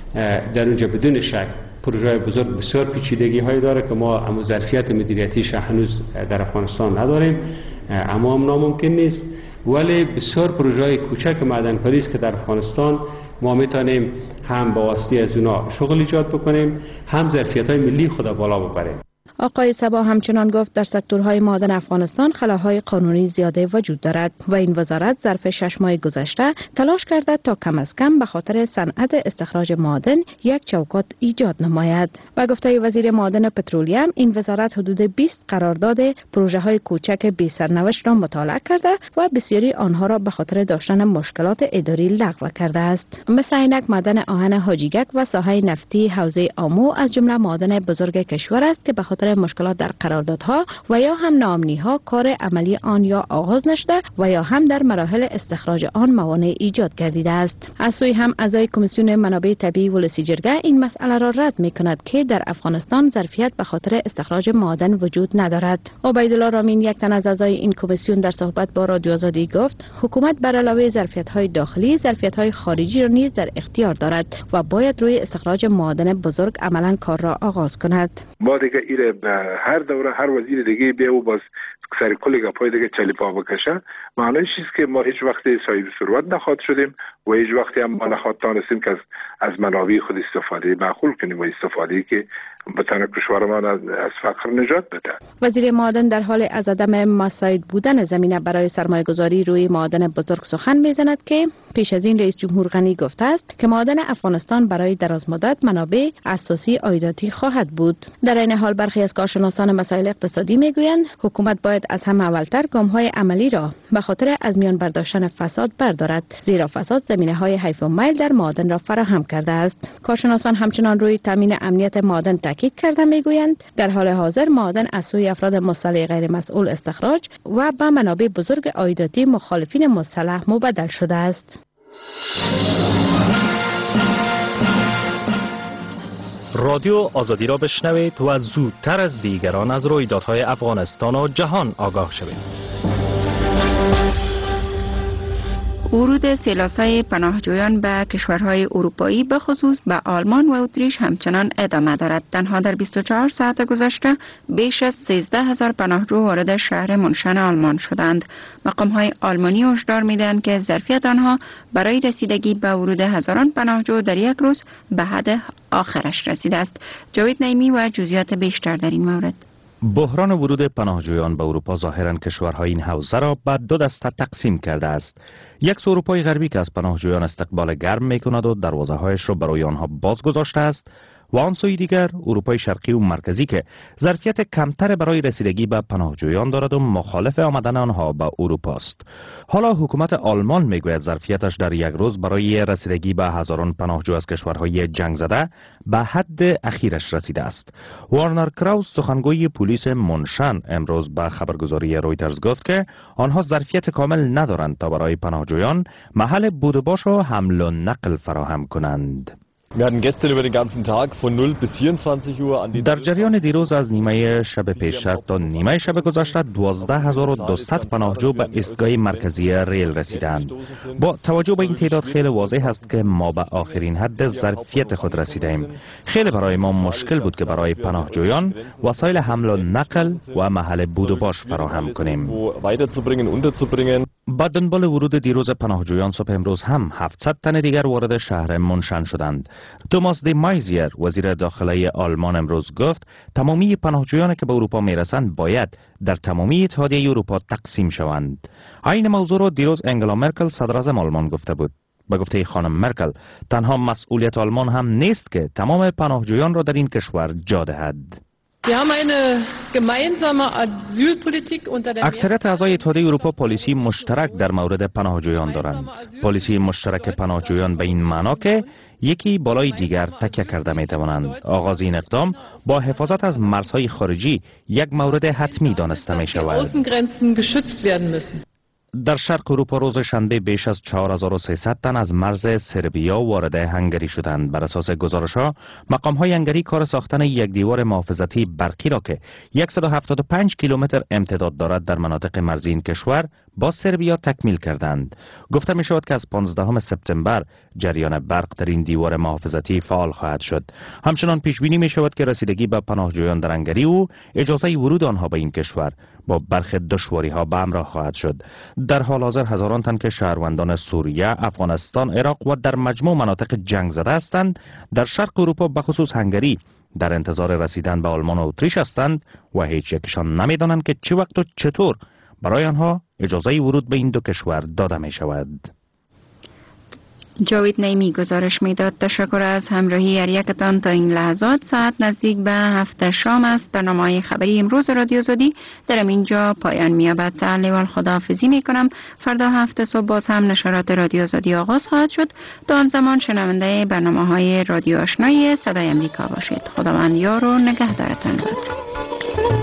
در اونجا بدون شک پروژه بزرگ بسیار پیچیدگی های داره که ما اما ظرفیت مدیریتیش هنوز در افغانستان نداریم، اما هم ناممکن نیست. ولی بسیار پروژه کوچک معدنکاری است که در افغانستان ما میتونیم هم با واسطه از اونا شغل ایجاد بکنیم، هم ظرفیت های ملی خود بالا ببریم. آقای صبا همچنان گفت در سکتورهای معادن افغانستان خلاهای قانونی زیاده وجود دارد و این وزارت ظرف شش ماه گذشته تلاش کرده تا کم از کم به خاطر صنعت استخراج معادن یک چوکات ایجاد نماید. و گفته وزیر معادن و پترولیم این وزارت حدود بیست قرارداد پروژه های کوچک بی سرنوشت را مطالعه کرده و بسیاری آنها را به خاطر داشتن مشکلات اداری لغو کرده است. مثل اینک معدن آهن حاجیگک و ساحه نفتی حوزه آمو از جمله معادن بزرگ کشور است که به خاطر مشکلات در قراردادها و یا هم ناامنی‌ها کار عملی آن یا آغاز نشده و یا هم در مراحل استخراج آن موانع ایجاد گردیده است. از سوی هم اعضای کمیسیون منابع طبیعی ولسی جرگه این مسئله را رد می‌کند که در افغانستان ظرفیت به خاطر استخراج معادن وجود ندارد. عبیدالله رامین یک تن از اعضای این کمیسیون در صحبت با رادیو آزادی گفت حکومت بر علاوه ظرفیت‌های داخلی ظرفیت‌های خارجی را نیز در اختیار دارد و باید روی استخراج معادن بزرگ عملاً کار را آغاز کند. ما دیگه ایره هر دوره هر وزیر دیگه بیا و باز سر کل گپای دیگه چلی پا بکشه. معنیش است که ما هیچ وقت صاحب ثروت نخواد شدیم و هیچ وقتی هم ما نخواد تانستیم که از, از منابع خود استفاده معقول کنیم و استفاده که بتونه کشورمان از, از فقر نجات بده. وزیر معادن در حال از عدم مساعد بودن زمینه برای سرمایه گذاری روی معادن بزرگ سخن میزند که پیش از این رئیس جمهور غنی گفته است که معادن افغانستان برای دراز مدت منابع اساسی عایداتی خواهد بود. در این حال برخی از کارشناسان مسائل اقتصادی میگویند حکومت باید از همه اولتر گام‌های عملی را به خاطر از میان برداشتن فساد بردارد، زیرا فساد زمینه‌های حیف و میل در معادن را فراهم کرده است. کارشناسان همچنان روی تامین امنیت معادن تاکید کرده میگویند در حال حاضر معادن از سوی افراد مسلح غیر مسئول استخراج و به منابع بزرگ عایداتی مخالفین مسلح مبدل شده است. رادیو آزادی را بشنوید و زودتر از دیگران از رویدادهای افغانستان و جهان آگاه شوید. ورود سیلاسای پناهجویان به کشورهای اروپایی به خصوص به آلمان و اتریش همچنان ادامه دارد. تنها در بیست و چهار ساعت گذشته بیش از سیزده هزار پناهجو وارد شهر منشن آلمان شدند. مقام‌های آلمانی هشدار می‌دهند که ظرفیت آنها برای رسیدگی به ورود هزاران پناهجو در یک روز به حد آخرش رسیده است. جاوید نعیمی و جزئیات بیشتر در این مورد. بحران ورود پناهجویان به اروپا ظاهراً کشورهای این حوزه را به دو دسته تقسیم کرده است. یک سو اروپای غربی که از پناهجویان استقبال گرم می‌کند و دروازه‌هایش را برای آنها باز گذاشته است و آن سوی دیگر اروپای شرقی و مرکزی که ظرفیت کمتر برای رسیدگی به پناهجویان دارد و مخالف آمدن آنها به اروپا است. حالا حکومت آلمان میگوید ظرفیتش در یک روز برای رسیدگی به هزاران پناهجو از کشورهای جنگ زده به حد اخیرش رسیده است. وارنر کراوس سخنگوی پلیس منشن امروز به خبرگزاری رویترز گفت که آنها ظرفیت کامل ندارند تا برای پناهجویان محل بود و باش و حمل و نقل فراهم کنند. در جریان دیروز از نیمه شب پیشتر تا نیمه شب گذشته دوازده هزار و دویست پناهجو به ایستگاه مرکزی ریل رسیدند. با توجه به این تعداد خیلی واضح است که ما به آخرین حد ظرفیت خود رسیدیم. خیلی برای ما مشکل بود که برای پناهجویان وسایل حمل و نقل و محل بود و باش فراهم کنیم. با دنبال ورود دیروز پناهجویان صبح امروز هم هفتصد تن دیگر وارد شهر منشن شدند. توماس دی مایزیر وزیر داخلی آلمان امروز گفت تمامی پناهجویانی که به اروپا میرسند باید در تمامی اتحادیه اروپا تقسیم شوند. این موضوع را دیروز انگلا مرکل صدر اعظم آلمان گفته بود. به گفته خانم مرکل تنها مسئولیت آلمان هم نیست که تمام پناهجویان را در این کشور جا دهد. اکثریت اعضای اتحادیه اروپا پالیسی مشترک در مورد پناهجویان دارند. پالیسی مشترک پناهجویان به این معنا که یکی بالای دیگر تکیه کرده می توانند. آغاز این اقدام با حفاظت از مرزهای خارجی یک مورد حتمی دانسته می شود. در شرق اروپا روز شنبه بیش از چهار هزار و سیصد تن از مرز سربیا وارد هنگری شدند. بر اساس گزارش‌ها، مقام‌های هنگری کار ساختن یک دیوار محافظتی برقی را که صد و هفتاد و پنج کیلومتر امتداد دارد در مناطق مرزی این کشور با سربیا تکمیل کردند. گفته می شود که از پانزدهم سپتامبر جریان برق در این دیوار محافظتی فعال خواهد شد. همچنان پیش بینی می شود که رسیدگی به پناهجویان در هنگری و اجازه ورود آنها به این کشور با برخی دشواری‌ها به همراه خواهد شد. در حال حاضر هزاران تن که شهروندان سوریه، افغانستان، عراق و در مجموع مناطق جنگ زده هستند در شرق اروپا به خصوص هنگری در انتظار رسیدن به آلمان و اتریش هستند و هیچ یکشان نمی‌دانند که چه وقت و چطور برای آنها اجازه ورود به این دو کشور داده می شود. جاوید نیمی گزارش میداد. تشکر از همراهی هر یکتان تا این لحظات. ساعت نزدیک به هفت شام است. برنامه خبری امروز رادیو آزادی در اینجا پایان می‌یابد. سلام و خداحافظی می‌کنم. فردا هفت صبح باز هم نشرات رادیو آزادی آغاز خواهد شد. تا آن زمان شنونده برنامه‌های رادیو آشنایی صدای امریکا باشید. خداوند یار و نگهدارتان باد.